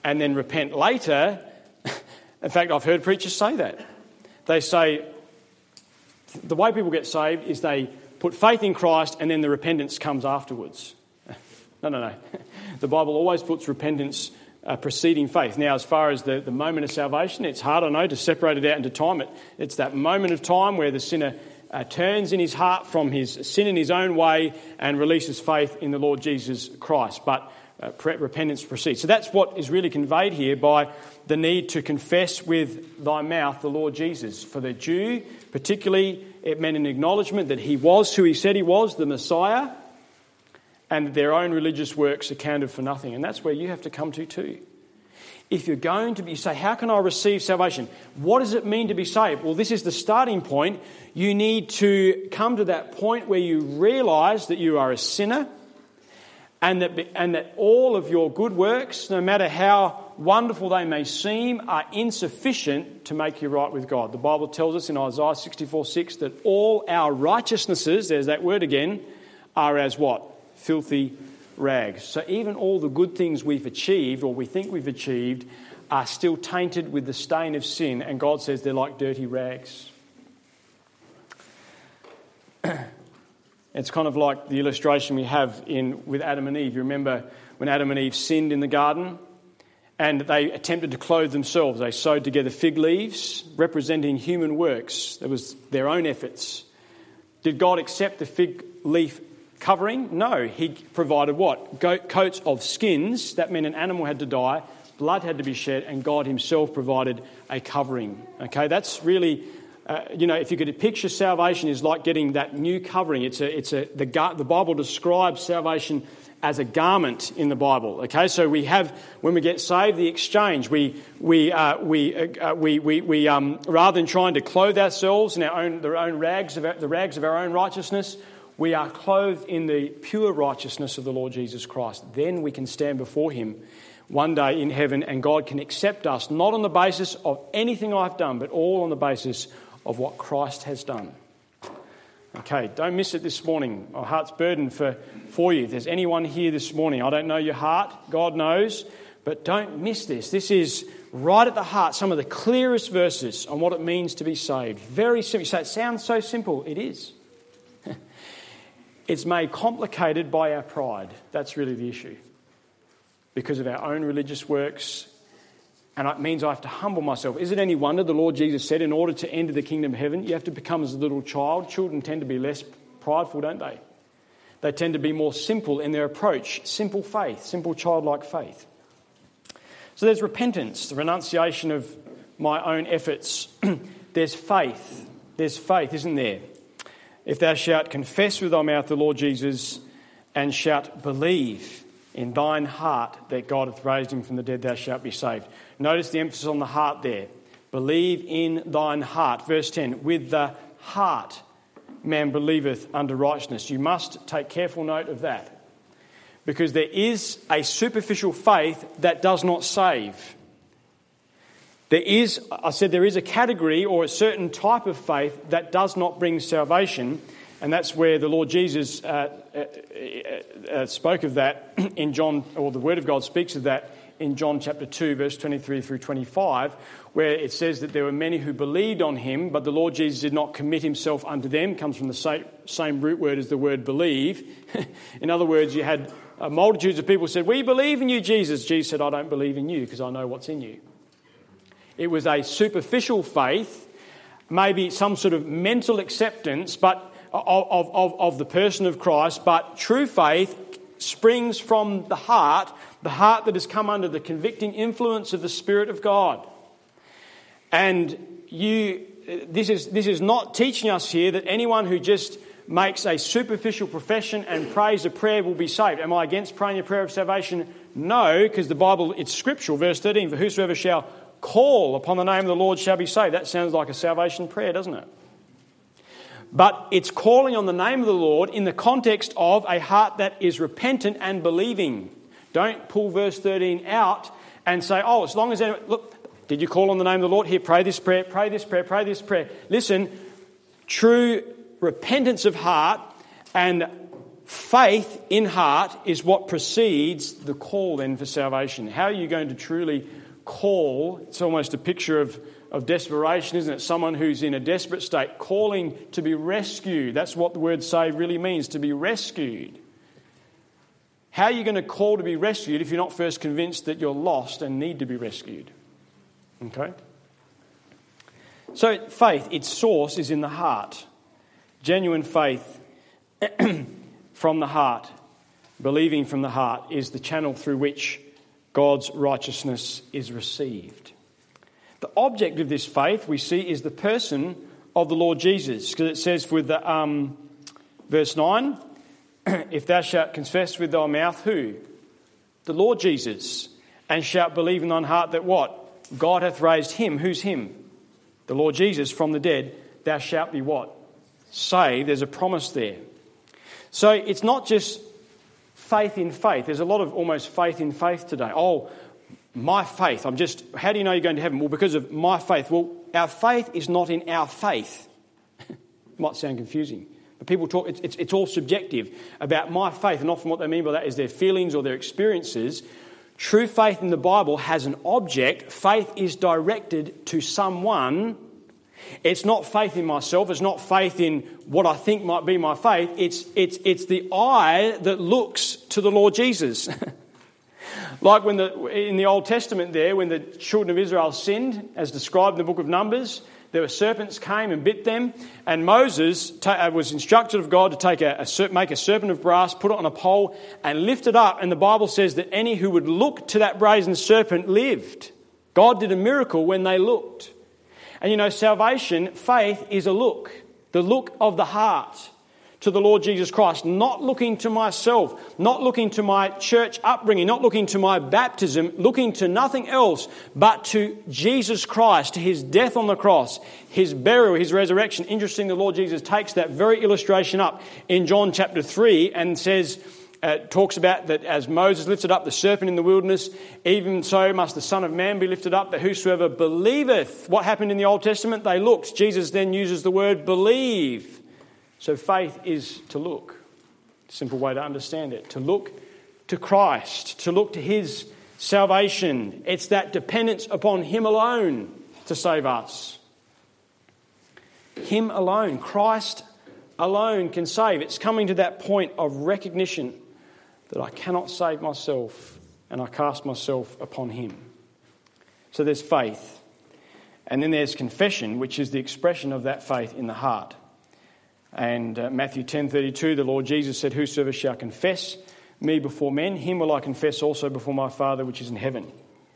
and then repent later. In fact, I've heard preachers say that. They say the way people get saved is they put faith in Christ and then the repentance comes afterwards. No. The Bible always puts repentance preceding faith. Now, as far as the moment of salvation, it's hard, I know, to separate it out into time. It's that moment of time where the sinner turns in his heart from his sin in his own way and releases faith in the Lord Jesus Christ. But repentance precedes. So that's what is really conveyed here by the need to confess with thy mouth the Lord Jesus. For the Jew, particularly, it meant an acknowledgement that he was who he said he was, the Messiah, and their own religious works accounted for nothing. And that's where you have to come to too. If you're going to say, how can I receive salvation? What does it mean to be saved? Well, this is the starting point. You need to come to that point where you realise that you are a sinner and that all of your good works, no matter how wonderful they may seem, are insufficient to make you right with God. The Bible tells us in Isaiah 64:6 that all our righteousnesses, there's that word again, are as what? Filthy rags. So even all the good things we've achieved or we think we've achieved are still tainted with the stain of sin, and God says they're like dirty rags. It's kind of like the illustration we have with Adam and Eve. You remember when Adam and Eve sinned in the garden and they attempted to clothe themselves. They sewed together fig leaves representing human works. It was their own efforts. Did God accept the fig leaf covering? No. He provided what? Coats of skins. That meant an animal had to die, blood had to be shed, and God himself provided a covering. Okay, that's really... if you could picture salvation is like getting that new covering. The Bible describes salvation as a garment in the Bible. Okay, so we have, when we get saved, the exchange. We rather than trying to clothe ourselves in the rags of our own righteousness, we are clothed in the pure righteousness of the Lord Jesus Christ. Then we can stand before him one day in heaven, and God can accept us not on the basis of anything I've done, but all on the basis of what Christ has done. Okay, don't miss it this morning. My heart's burdened for you. If there's anyone here this morning, I don't know your heart, God knows, but don't miss this. This is right at the heart, some of the clearest verses on what it means to be saved. Very simple. So it sounds so simple. It is. It's made complicated by our pride. That's really the issue. Because of our own religious works. And it means I have to humble myself. Is it any wonder the Lord Jesus said, in order to enter the kingdom of heaven, you have to become as a little child? Children tend to be less prideful, don't they? They tend to be more simple in their approach. Simple faith, simple childlike faith. So there's repentance, the renunciation of my own efforts. There's faith. There's faith, isn't there? If thou shalt confess with thy mouth the Lord Jesus and shalt believe in thine heart that God hath raised him from the dead, thou shalt be saved. Notice the emphasis on the heart there. Believe in thine heart. Verse 10, with the heart man believeth unto righteousness. You must take careful note of that. Because there is a superficial faith that does not save. There is a category or a certain type of faith that does not bring salvation, and that's where the Lord Jesus spoke of that in John, or the Word of God speaks of that in John chapter 2, verse 23 through 25, where it says that there were many who believed on him, but the Lord Jesus did not commit himself unto them. Comes from the same root word as the word believe. In other words, you had multitudes of people who said, we believe in you, Jesus. Jesus said, I don't believe in you because I know what's in you. It was a superficial faith, maybe some sort of mental acceptance, but of the person of Christ, but true faith springs from the heart that has come under the convicting influence of the Spirit of God. And this is not teaching us here that anyone who just makes a superficial profession and prays a prayer will be saved. Am I against praying a prayer of salvation? No, because the Bible, it's scriptural. Verse 13, for whosoever shall call upon the name of the Lord shall be saved. That sounds like a salvation prayer, doesn't it? But it's calling on the name of the Lord in the context of a heart that is repentant and believing. Don't pull verse 13 out and say, oh, as long as... Look, did you call on the name of the Lord? Here, pray this prayer, pray this prayer, pray this prayer. Listen, true repentance of heart and faith in heart is what precedes the call then for salvation. How are you going to truly call? It's almost a picture of desperation, isn't it? Someone who's in a desperate state, calling to be rescued. That's what the word save really means, to be rescued. How are you going to call to be rescued if you're not first convinced that you're lost and need to be rescued? Okay? So faith, its source is in the heart. Genuine faith from the heart, believing from the heart, is the channel through which God's righteousness is received. The object of this faith, we see, is the person of the Lord Jesus. Because it says with the, verse 9, if thou shalt confess with thy mouth, who? The Lord Jesus. And shalt believe in thine heart that what? God hath raised him. Who's him? The Lord Jesus from the dead. Thou shalt be what? Saved. There's a promise there. So it's not just faith in faith. There's a lot of almost faith in faith today. Oh, my faith. How do you know you're going to heaven? Well, because of my faith. Well, our faith is not in our faith. It might sound confusing. But people talk, it's all subjective about my faith, and often what they mean by that is their feelings or their experiences. True faith in the Bible has an object. Faith is directed to someone. It's not faith in myself. It's not faith in what I think might be my faith. It's the eye that looks to the Lord Jesus. Like in the Old Testament there, when the children of Israel sinned, as described in the book of Numbers, there were serpents came and bit them, and Moses was instructed of God to make a serpent of brass, put it on a pole, and lift it up. And the Bible says that any who would look to that brazen serpent lived. God did a miracle when they looked. And you know, salvation, faith, is a look. The look of the heart to the Lord Jesus Christ. Not looking to myself, not looking to my church upbringing, not looking to my baptism, looking to nothing else but to Jesus Christ, to his death on the cross, his burial, his resurrection. Interesting, the Lord Jesus takes that very illustration up in John chapter 3 and says, talks about that as Moses lifted up the serpent in the wilderness, even so must the Son of Man be lifted up, that whosoever believeth. What happened in the Old Testament? They looked. Jesus then uses the word believe. So faith is to look. Simple way to understand it. To look to Christ, to look to his salvation. It's that dependence upon him alone to save us. Him alone, Christ alone can save. It's coming to that point of recognition that I cannot save myself and I cast myself upon him. So there's faith. And then there's confession, which is the expression of that faith in the heart. And Matthew 10:32, the Lord Jesus said, whosoever shall confess me before men, him will I confess also before my Father which is in heaven.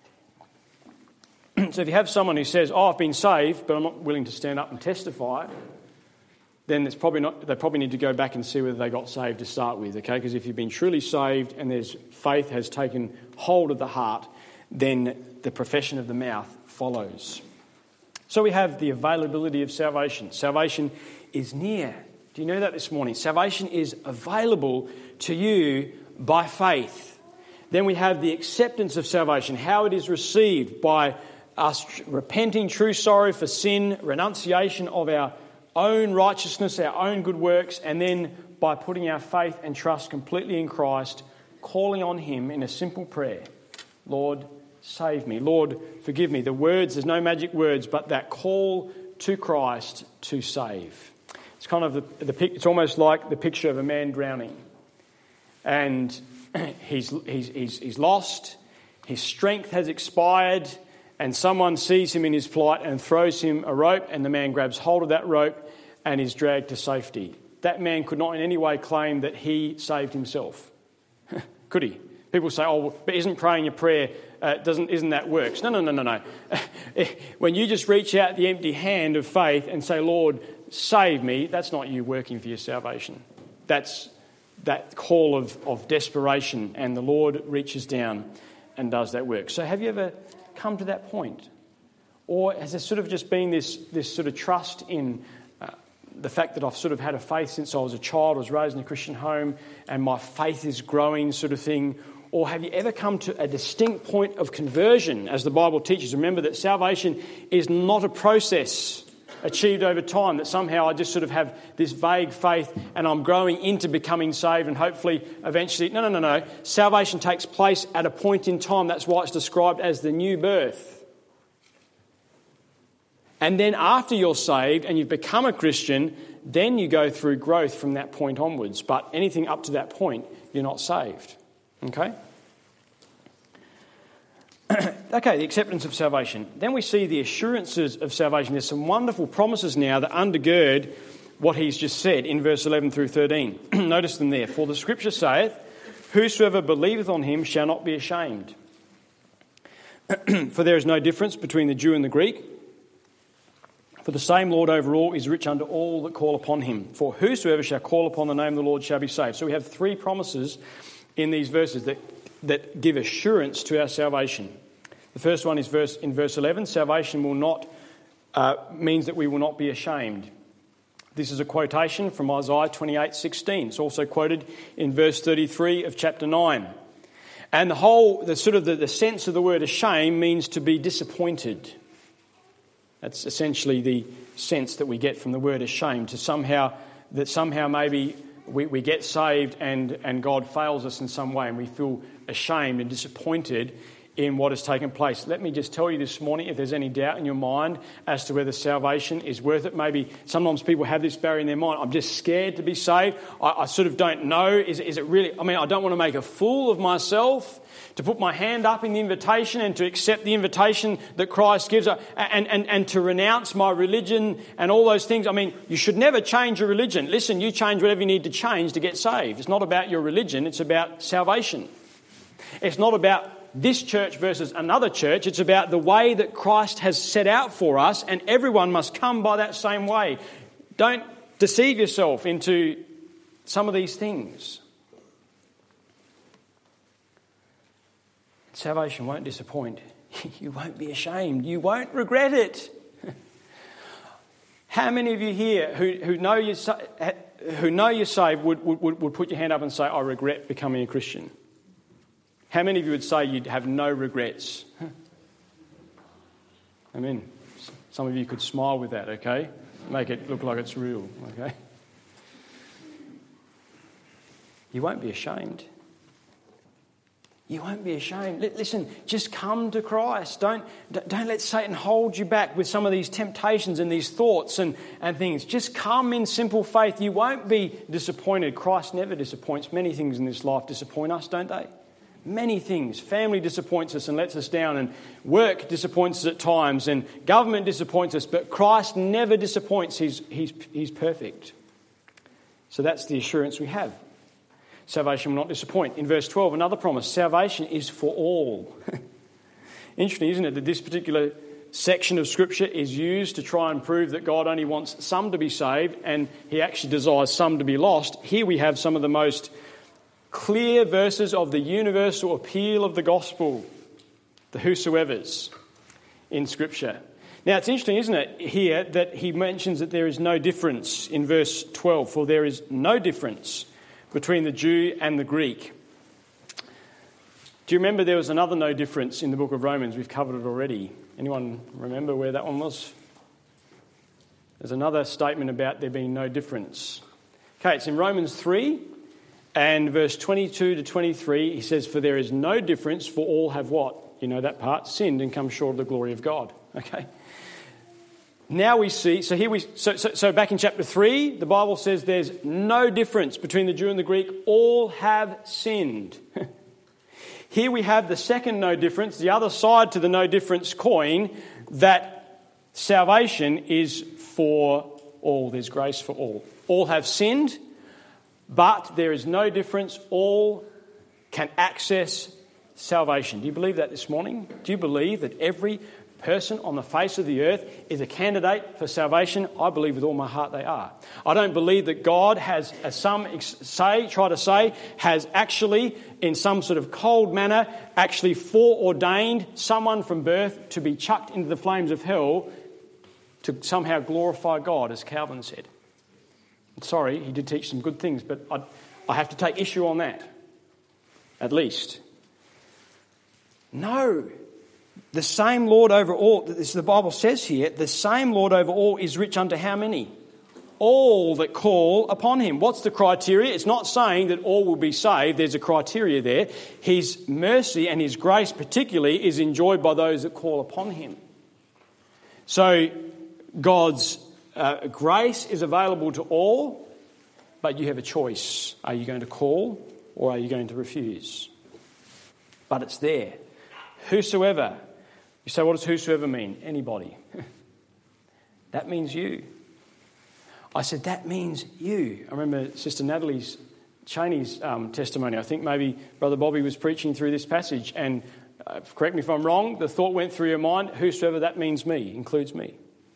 So if you have someone who says, I've been saved, but I'm not willing to stand up and testify, then they probably need to go back and see whether they got saved to start with, okay? Because if you've been truly saved and there's faith has taken hold of the heart, then the profession of the mouth follows. So we have the availability of salvation. Salvation is near. Do you know that this morning? Salvation is available to you by faith. Then we have the acceptance of salvation, how it is received by us repenting true sorrow for sin, renunciation of our own righteousness, our own good works, and then by putting our faith and trust completely in Christ, calling on him in a simple prayer. Lord, save me. Lord, forgive me. The words, there's no magic words, but that call to Christ to save. It's kind of it's almost like the picture of a man drowning, and he's lost. His strength has expired, and someone sees him in his plight and throws him a rope, and the man grabs hold of that rope and is dragged to safety. That man could not in any way claim that he saved himself, could he? People say, "Oh, but isn't praying a prayer isn't that works?" No. When you just reach out the empty hand of faith and say, "Lord, save me," that's not you working for your salvation. That's that call of desperation, and the Lord reaches down and does that work. So have you ever come to that point? Or has there sort of just been this sort of trust in the fact that I've sort of had a faith since I was a child, I was raised in a Christian home, and my faith is growing sort of thing? Or have you ever come to a distinct point of conversion, as the Bible teaches? Remember that salvation is not a process. achieved over time, that somehow I just sort of have this vague faith and I'm growing into becoming saved and hopefully eventually... No. Salvation takes place at a point in time. That's why it's described as the new birth. And then after you're saved and you've become a Christian, then you go through growth from that point onwards. But anything up to that point, you're not saved. Okay? Okay, the acceptance of salvation. Then we see the assurances of salvation. There's some wonderful promises now that undergird what he's just said in verse 11 through 13. Notice them there. For the scripture saith, whosoever believeth on him shall not be ashamed. For there is no difference between the Jew and the Greek. For the same Lord over all is rich unto all that call upon him. For whosoever shall call upon the name of the Lord shall be saved. So we have three promises in these verses that give assurance to our salvation. The first one is in verse 11. Salvation will not means that we will not be ashamed. This is a quotation from Isaiah 28:16. It's also quoted in verse 33 of chapter 9. And the sense of the word ashamed means to be disappointed. That's essentially the sense that we get from the word ashamed, somehow maybe we get saved and God fails us in some way and we feel ashamed and disappointed in what has taken place. Let me just tell you this morning, if there's any doubt in your mind as to whether salvation is worth it, maybe sometimes people have this barrier in their mind. I'm just scared to be saved. I sort of don't know. Is it really? I mean, I don't want to make a fool of myself, to put my hand up in the invitation and to accept the invitation that Christ gives, and to renounce my religion and all those things. I mean, you should never change your religion. Listen, you change whatever you need to change to get saved. It's not about your religion. It's about salvation. It's not about this church versus another church. It's about the way that Christ has set out for us, and everyone must come by that same way. Don't deceive yourself into some of these things. Salvation won't disappoint. You won't be ashamed. You won't regret it. How many of you here who know you're saved would put your hand up and say, I regret becoming a Christian? How many of you would say you'd have no regrets? I mean, some of you could smile with that, okay? Make it look like it's real, okay? You won't be ashamed. You won't be ashamed. Listen, just come to Christ. Don't let Satan hold you back with some of these temptations and these thoughts and things. Just come in simple faith. You won't be disappointed. Christ never disappoints. Many things in this life disappoint us, don't they? Many things. Family disappoints us and lets us down, and work disappoints us at times, and government disappoints us, but Christ never disappoints. He's perfect. So that's the assurance we have. Salvation will not disappoint. In verse 12, another promise. Salvation is for all. Interesting, isn't it, that this particular section of Scripture is used to try and prove that God only wants some to be saved and he actually desires some to be lost. Here we have some of the most clear verses of the universal appeal of the gospel, the whosoevers in Scripture. Now, it's interesting, isn't it, here that he mentions that there is no difference in verse 12, for there is no difference between the Jew and the Greek. Do you remember there was another no difference in the book of Romans? We've covered it already. Anyone remember where that one was? There's another statement about there being no difference. Okay, it's in Romans 3 and verse 22 to 23. He says, for there is no difference, for all have what? You know that part? Sinned and come short of the glory of God. Okay. Now we see, so back in chapter 3, the Bible says there's no difference between the Jew and the Greek. All have sinned. Here we have the second no difference, the other side to the no difference coin, that salvation is for all. There's grace for all. All have sinned, but there is no difference. All can access salvation. Do you believe that this morning? Do you believe that every person on the face of the earth is a candidate for salvation? I believe with all my heart they are. I don't believe that God has, as some try to say, has actually, in some sort of cold manner, actually foreordained someone from birth to be chucked into the flames of hell to somehow glorify God, as Calvin said. Sorry, he did teach some good things, but I have to take issue on that, at least. No. The same Lord over all, this the Bible says here, the same Lord over all is rich unto how many? All that call upon him. What's the criteria? It's not saying that all will be saved. There's a criteria there. His mercy and his grace particularly is enjoyed by those that call upon him. So God's grace is available to all, but you have a choice. Are you going to call or are you going to refuse? But it's there. Whosoever. You say, what does whosoever mean? Anybody. That means you. I said, that means you. I remember Sister Natalie Cheney's testimony. I think maybe Brother Bobby was preaching through this passage, and correct me if I'm wrong, the thought went through your mind, whosoever, that means me, includes me.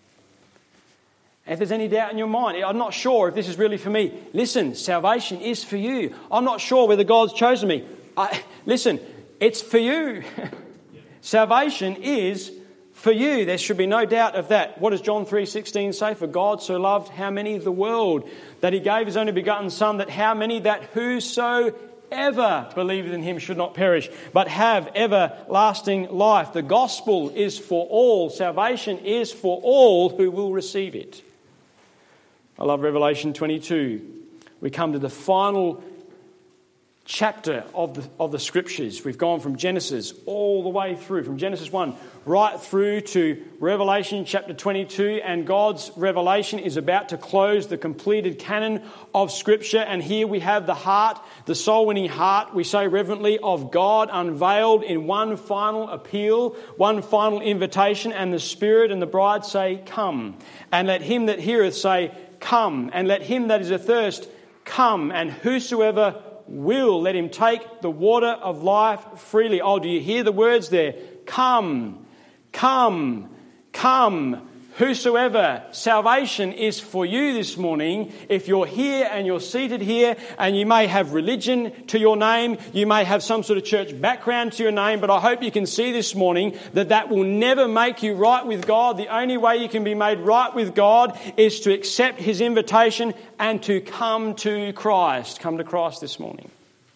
And if there's any doubt in your mind, I'm not sure if this is really for me. Listen, salvation is for you. I'm not sure whether God's chosen me. Listen, it's for you. Salvation is for you. There should be no doubt of that. What does John 3:16 say? For God so loved how many? The world, that he gave his only begotten Son, that how many? That whosoever believeth in him should not perish, but have everlasting life. The gospel is for all. Salvation is for all who will receive it. I love Revelation 22. We come to the final chapter of the Scriptures. We've gone from Genesis all the way through, from Genesis 1 right through to Revelation chapter 22, and God's revelation is about to close the completed canon of Scripture. And here we have the heart, the soul-winning heart, we say reverently, of God unveiled in one final appeal, one final invitation, and the Spirit and the bride say, come. And let him that heareth say, come. And let him that is athirst come. And whosoever will, let him take the water of life freely. Oh, do you hear the words there? Come, come, come. Whosoever. Salvation is for you this morning. If you're here and you're seated here and you may have religion to your name, you may have some sort of church background to your name, but I hope you can see this morning that that will never make you right with God. The only way you can be made right with God is to accept his invitation and to come to Christ. Come to Christ this morning.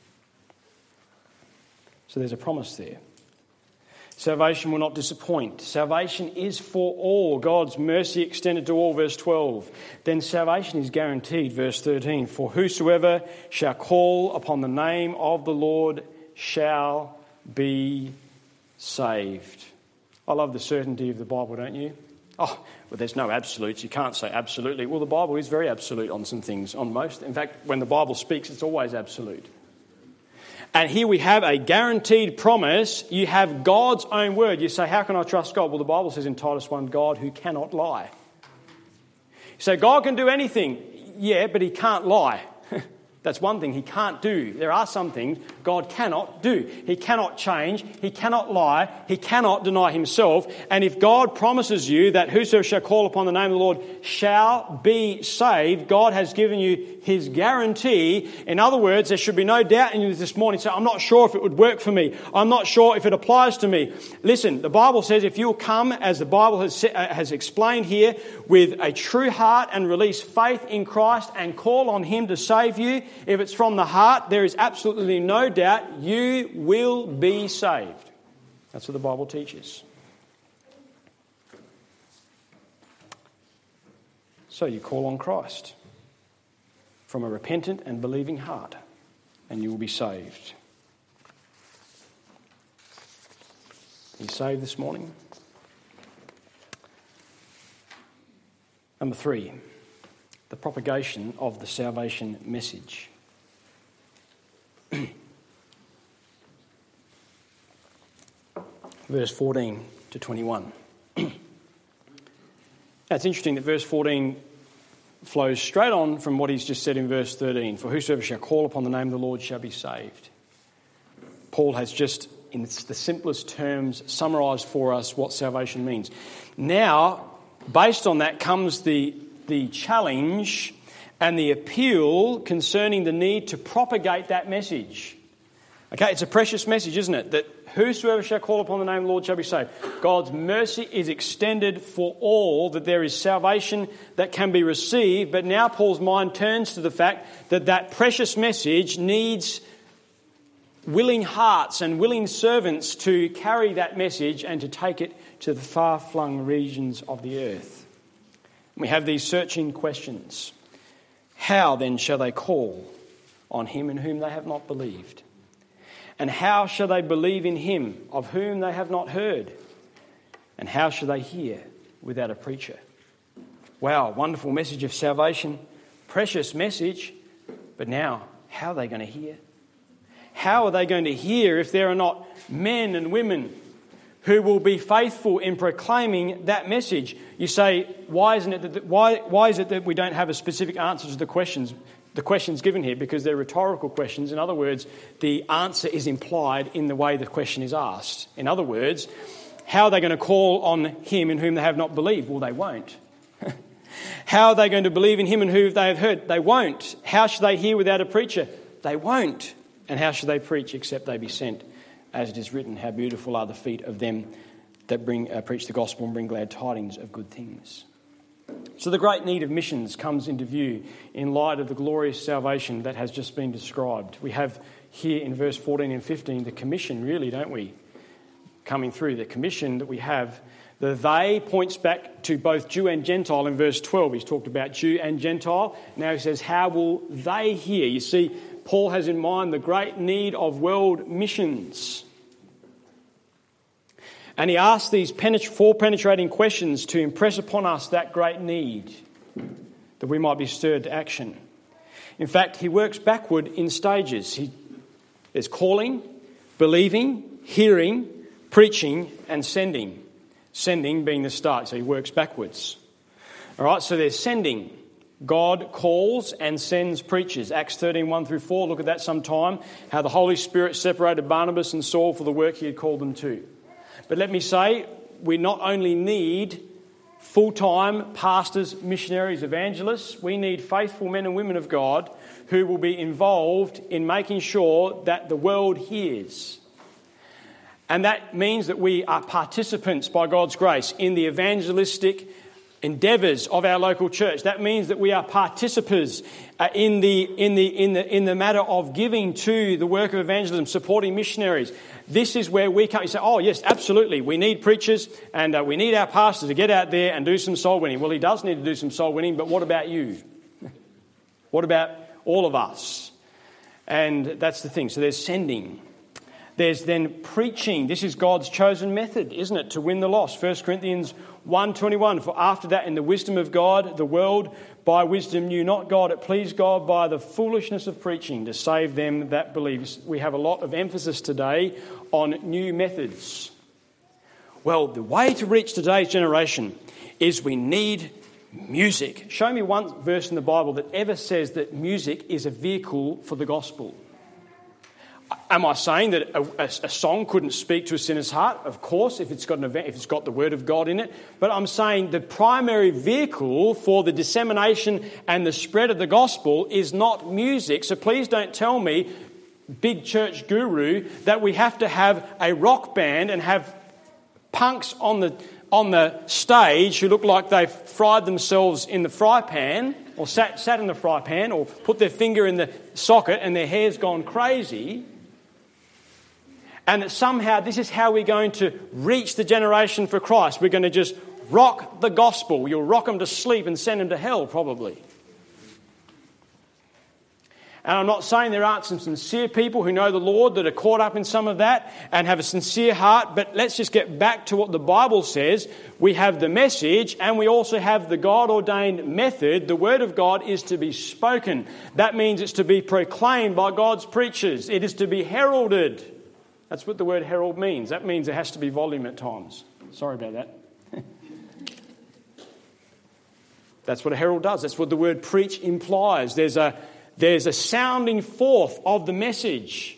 So there's a promise there. Salvation will not disappoint. Salvation is for all. God's mercy extended to all, verse 12. Then salvation is guaranteed, verse 13. For whosoever shall call upon the name of the Lord shall be saved. I love the certainty of the Bible, don't you? Oh, well, there's no absolutes. You can't say absolutely. Well, the Bible is very absolute on some things, on most. In fact, when the Bible speaks, it's always absolute. And here we have a guaranteed promise. You have God's own word. You say, how can I trust God? Well, the Bible says in Titus 1, God who cannot lie. So God can do anything. Yeah, but he can't lie. That's one thing he can't do. There are some things God cannot do. He cannot change. He cannot lie. He cannot deny himself. And if God promises you that whosoever shall call upon the name of the Lord shall be saved, God has given you his guarantee. In other words, there should be no doubt in you this morning. So I'm not sure if it would work for me. I'm not sure if it applies to me. Listen, the Bible says if you'll come, as the Bible has explained here, with a true heart and release faith in Christ and call on him to save you, if it's from the heart, there is absolutely no doubt you will be saved. That's what the Bible teaches. So you call on Christ from a repentant and believing heart, and you will be saved. Are you saved this morning? Number 3. The propagation of the salvation message. Verse 14 to 21. Now it's interesting that verse 14 flows straight on from what he's just said in verse 13. For whosoever shall call upon the name of the Lord shall be saved. Paul has just, in the simplest terms, summarised for us what salvation means. Now, based on that comes the challenge and the appeal concerning the need to propagate that message. Okay, it's a precious message, isn't it? That whosoever shall call upon the name of the Lord shall be saved. God's mercy is extended for all, that there is salvation that can be received. But now Paul's mind turns to the fact that that precious message needs willing hearts and willing servants to carry that message and to take it to the far-flung regions of the earth. We have these searching questions. How then shall they call on him in whom they have not believed? And how shall they believe in him of whom they have not heard? And how shall they hear without a preacher? Wow, wonderful message of salvation, precious message, but now, how are they going to hear? How are they going to hear if there are not men and women who will be faithful in proclaiming that message? You say, why is it that we don't have a specific answer to the questions given here? Because they're rhetorical questions. In other words, the answer is implied in the way the question is asked. In other words, how are they going to call on him in whom they have not believed? Well, they won't. How are they going to believe in him and whom they have heard? They won't. How should they hear without a preacher? They won't. And how should they preach except they be sent? As it is written, how beautiful are the feet of them that preach the gospel and bring glad tidings of good things. So the great need of missions comes into view in light of the glorious salvation that has just been described. We have here in verse 14 and 15 the commission, really, don't we? Coming through, the commission that we have. The they points back to both Jew and Gentile in verse 12. He's talked about Jew and Gentile. Now he says, how will they hear? You see, Paul has in mind the great need of world missions. And he asks these four penetrating questions to impress upon us that great need, that we might be stirred to action. In fact, he works backward in stages. There's calling, believing, hearing, preaching, and sending. Sending being the start, so he works backwards. All right, so there's sending. God calls and sends preachers. Acts 13, 1 through 4, look at that sometime, how the Holy Spirit separated Barnabas and Saul for the work he had called them to. But let me say, we not only need full-time pastors, missionaries, evangelists, we need faithful men and women of God who will be involved in making sure that the world hears. And that means that we are participants by God's grace in the evangelistic endeavours of our local church. That means that we are participants in the matter of giving to the work of evangelism, supporting missionaries. This is where we come. You say, oh yes, absolutely, we need preachers and we need our pastor to get out there and do some soul winning. Well, he does need to do some soul winning, but what about you? What about all of us? And that's the thing. So there's sending. There's then preaching. This is God's chosen method, isn't it, to win the lost? 1 Corinthians 1:21, for after that in the wisdom of God, the world by wisdom knew not God. It pleased God by the foolishness of preaching to save them that believe. We have a lot of emphasis today on new methods. Well, the way to reach today's generation is we need music. Show me one verse in the Bible that ever says that music is a vehicle for the gospel. Am I saying that a song couldn't speak to a sinner's heart? Of course, if it's got the word of God in it. But I'm saying the primary vehicle for the dissemination and the spread of the gospel is not music. So please don't tell me, big church guru, that we have to have a rock band and have punks on the stage who look like they've fried themselves in the fry pan, or sat in the fry pan, or put their finger in the socket and their hair's gone crazy. And that somehow this is how we're going to reach the generation for Christ. We're going to just rock the gospel. You'll rock them to sleep and send them to hell, probably. And I'm not saying there aren't some sincere people who know the Lord that are caught up in some of that and have a sincere heart, but let's just get back to what the Bible says. We have the message and we also have the God-ordained method. The Word of God is to be spoken. That means it's to be proclaimed by God's preachers. It is to be heralded. That's what the word herald means. That means there has to be volume at times. Sorry about that. That's what a herald does. That's what the word preach implies. There's a sounding forth of the message.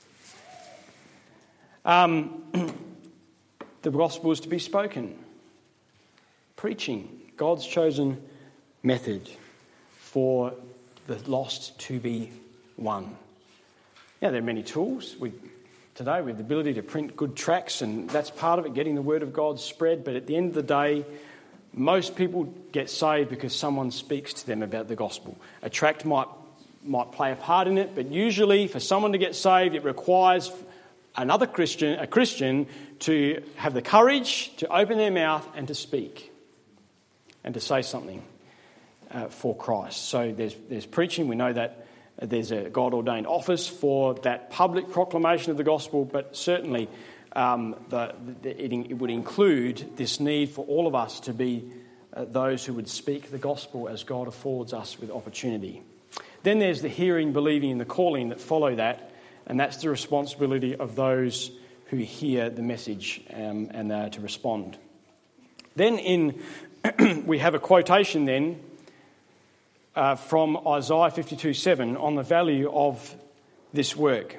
The gospel is to be spoken. Preaching, God's chosen method for the lost to be won. Now, there are many tools. Today we have the ability to print good tracts, and that's part of it, getting the word of God spread. But at the end of the day, most people get saved because someone speaks to them about the gospel. A tract might might play a part in it, but usually for someone to get saved, it requires a Christian to have the courage to open their mouth and to speak and to say something for Christ. So there's preaching. We know that there's a God-ordained office for that public proclamation of the gospel, but certainly it would include this need for all of us to be those who would speak the gospel as God affords us with opportunity. Then there's the hearing, believing, and the calling that follow that, and that's the responsibility of those who hear the message and they are to respond. Then we have a quotation then from Isaiah 52:7 on the value of this work.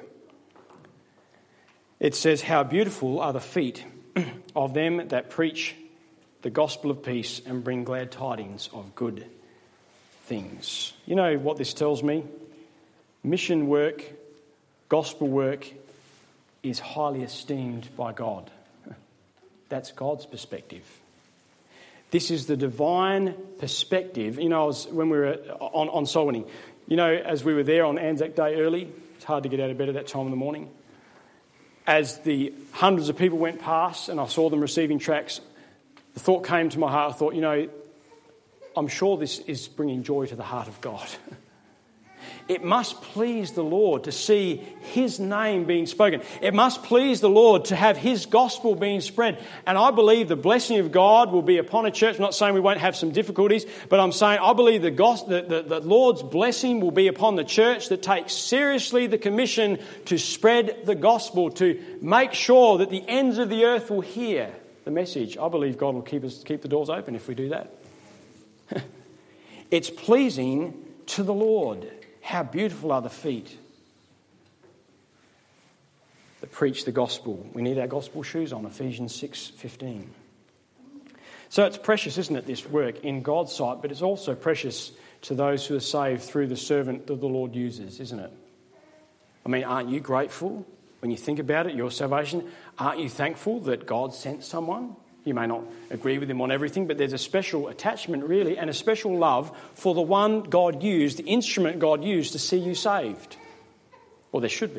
It says, "How beautiful are the feet of them that preach the gospel of peace and bring glad tidings of good things." You know what this tells me? Mission work, gospel work is highly esteemed by God. That's God's perspective. This is the divine perspective. You know, when we were on soul winning, you know, as we were there on Anzac Day early, it's hard to get out of bed at that time in the morning. As the hundreds of people went past and I saw them receiving tracts, the thought came to my heart. I thought, you know, I'm sure this is bringing joy to the heart of God. It must please the Lord to see his name being spoken. It must please the Lord to have his gospel being spread. And I believe the blessing of God will be upon a church. I'm not saying we won't have some difficulties, but I'm saying I believe the Lord's blessing will be upon the church that takes seriously the commission to spread the gospel, to make sure that the ends of the earth will hear the message. I believe God will keep the doors open if we do that. It's pleasing to the Lord. How beautiful are the feet that preach the gospel. We need our gospel shoes on, Ephesians 6:15. So it's precious, isn't it, this work in God's sight, but it's also precious to those who are saved through the servant that the Lord uses, isn't it? I mean, aren't you grateful when you think about it, your salvation? Aren't you thankful that God sent someone? You may not agree with him on everything, but there's a special attachment, really, and a special love for the one God used, the instrument God used to see you saved. Or there should be.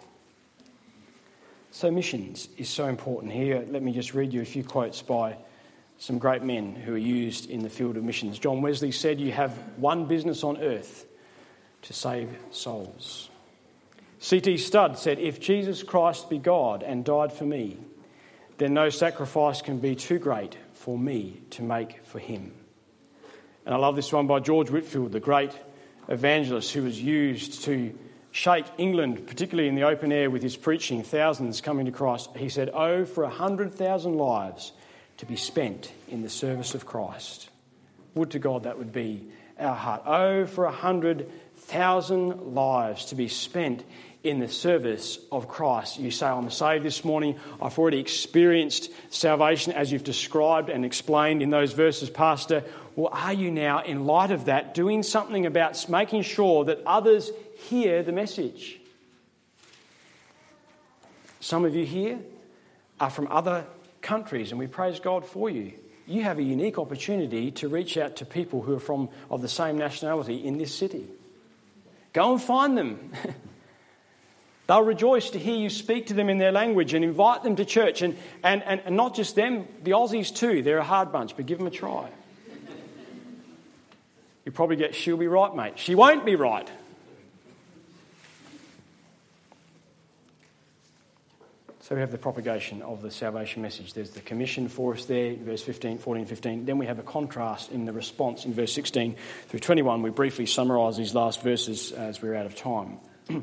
So missions is so important. Here, let me just read you a few quotes by some great men who are used in the field of missions. John Wesley said, "You have one business on earth, to save souls." C.T. Studd said, "If Jesus Christ be God and died for me, then no sacrifice can be too great for me to make for him." And I love this one by George Whitefield, the great evangelist who was used to shake England, particularly in the open air with his preaching, thousands coming to Christ. He said, "Oh, for 100,000 lives to be spent in the service of Christ." Would to God that would be our heart. Oh, for 100,000 lives to be spent in the service of Christ. You say, "I'm saved this morning. I've already experienced salvation as you've described and explained in those verses, Pastor." Well, are you now, in light of that, doing something about making sure that others hear the message? Some of you here are from other countries, and we praise God for you. You have a unique opportunity to reach out to people who are of the same nationality in this city. Go and find them. They'll rejoice to hear you speak to them in their language and invite them to church. And not just them, the Aussies too. They're a hard bunch, but give them a try. You probably get, "She'll be right, mate." She won't be right. So we have the propagation of the salvation message. There's the commission for us there, verse 14, 15. Then we have a contrast in the response in verse 16 through 21. We briefly summarise these last verses as we're out of time.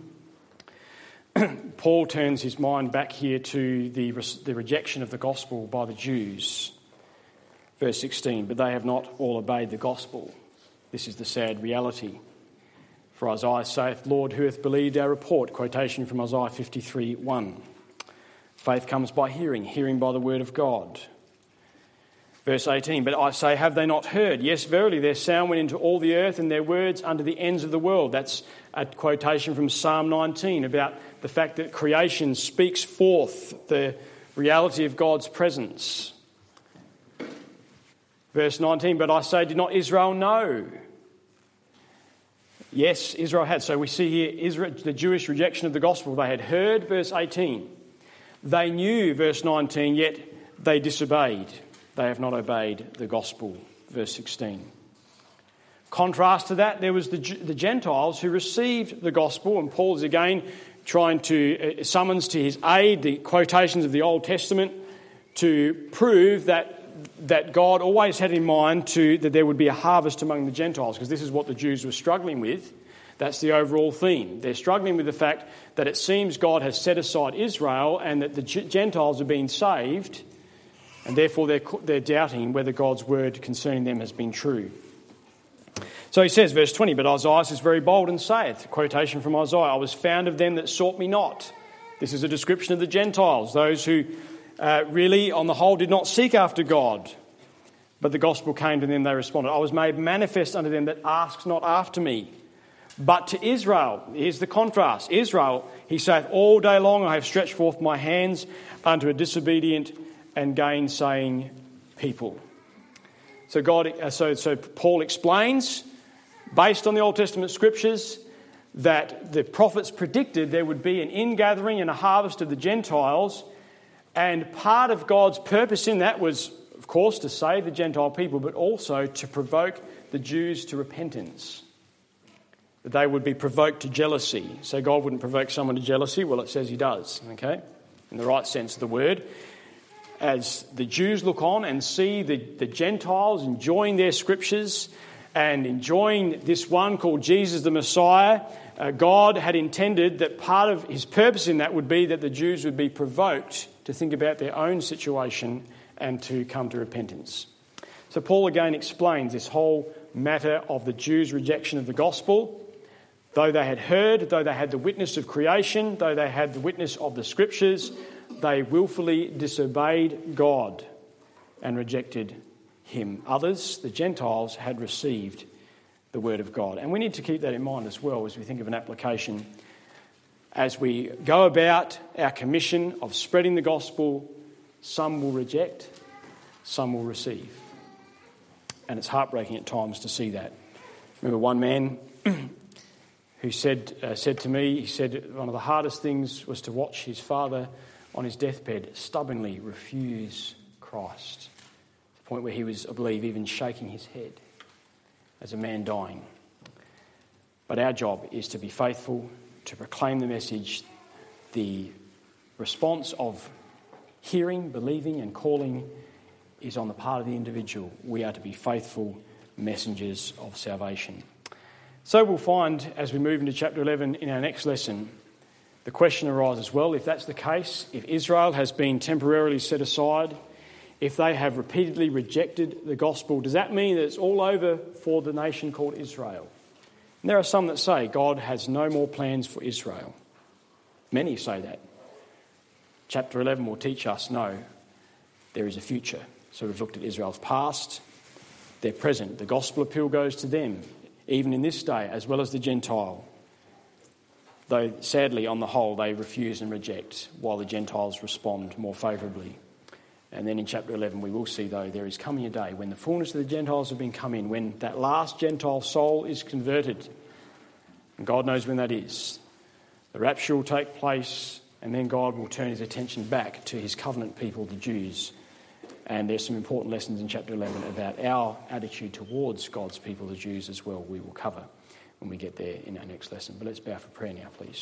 Paul turns his mind back here to the rejection of the gospel by the Jews. Verse 16, "But they have not all obeyed the gospel. This is the sad reality. For Isaiah saith, Lord, who hath believed our report?" Quotation from Isaiah 53:1. Faith comes by hearing, hearing by the word of God. Verse 18, "But I say, have they not heard? Yes, verily, their sound went into all the earth, and their words unto the ends of the world." That's a quotation from Psalm 19 about the fact that creation speaks forth the reality of God's presence. Verse 19, "But I say, did not Israel know?" Yes, Israel had. So we see here Israel, the Jewish rejection of the gospel. They had heard, verse 18. They knew, verse 19, yet they disobeyed. They have not obeyed the gospel, verse 16. Contrast to that, there was the Gentiles who received the gospel, and Paul is again trying to summons to his aid the quotations of the Old Testament to prove that God always had in mind that there would be a harvest among the Gentiles, because this is what the Jews were struggling with. That's the overall theme. They're struggling with the fact that it seems God has set aside Israel and that the Gentiles are being saved, and therefore they're doubting whether God's word concerning them has been true. So he says, verse 20, but Isaiah is very bold and saith, quotation from Isaiah, I was found of them that sought me not. This is a description of the Gentiles, those who really, on the whole, did not seek after God. But the gospel came to them, they responded. I was made manifest unto them that asked not after me. But to Israel, here's the contrast. Israel, he saith, all day long I have stretched forth my hands unto a disobedient and gainsaying people. So Paul explains, based on the Old Testament scriptures, that the prophets predicted there would be an ingathering and a harvest of the Gentiles, and part of God's purpose in that was, of course, to save the Gentile people, but also to provoke the Jews to repentance. That they would be provoked to jealousy. So God wouldn't provoke someone to jealousy? Well, it says he does, okay? In the right sense of the word. As the Jews look on and see the Gentiles enjoying their scriptures and enjoying this one called Jesus the Messiah, God had intended that part of his purpose in that would be that the Jews would be provoked to think about their own situation and to come to repentance. So Paul again explains this whole matter of the Jews' rejection of the gospel. Though they had heard, though they had the witness of creation, though they had the witness of the scriptures, they willfully disobeyed God and rejected him. Others, the Gentiles, had received the word of God. And we need to keep that in mind as well as we think of an application. As we go about our commission of spreading the gospel, some will reject, some will receive. And it's heartbreaking at times to see that. Remember one man who said to me, he said one of the hardest things was to watch his father on his deathbed stubbornly refuse Christ. To the point where he was, I believe, even shaking his head as a man dying. But our job is to be faithful, to proclaim the message. The response of hearing, believing and calling is on the part of the individual. We are to be faithful messengers of salvation. So we'll find, as we move into chapter 11 in our next lesson, the question arises, well, if that's the case, if Israel has been temporarily set aside, if they have repeatedly rejected the gospel, does that mean that it's all over for the nation called Israel? And there are some that say God has no more plans for Israel. Many say that. Chapter 11 will teach us, no, there is a future. So we've looked at Israel's past, their present. The gospel appeal goes to them, even in this day, as well as the Gentile. Though, sadly, on the whole, they refuse and reject, while the Gentiles respond more favourably. And then in chapter 11, we will see, though, there is coming a day when the fullness of the Gentiles have been come in, when that last Gentile soul is converted. And God knows when that is. The rapture will take place, and then God will turn his attention back to his covenant people, the Jews. And there's some important lessons in chapter 11 about our attitude towards God's people, the Jews, as well, we will cover when we get there in our next lesson. But let's bow for prayer now, please.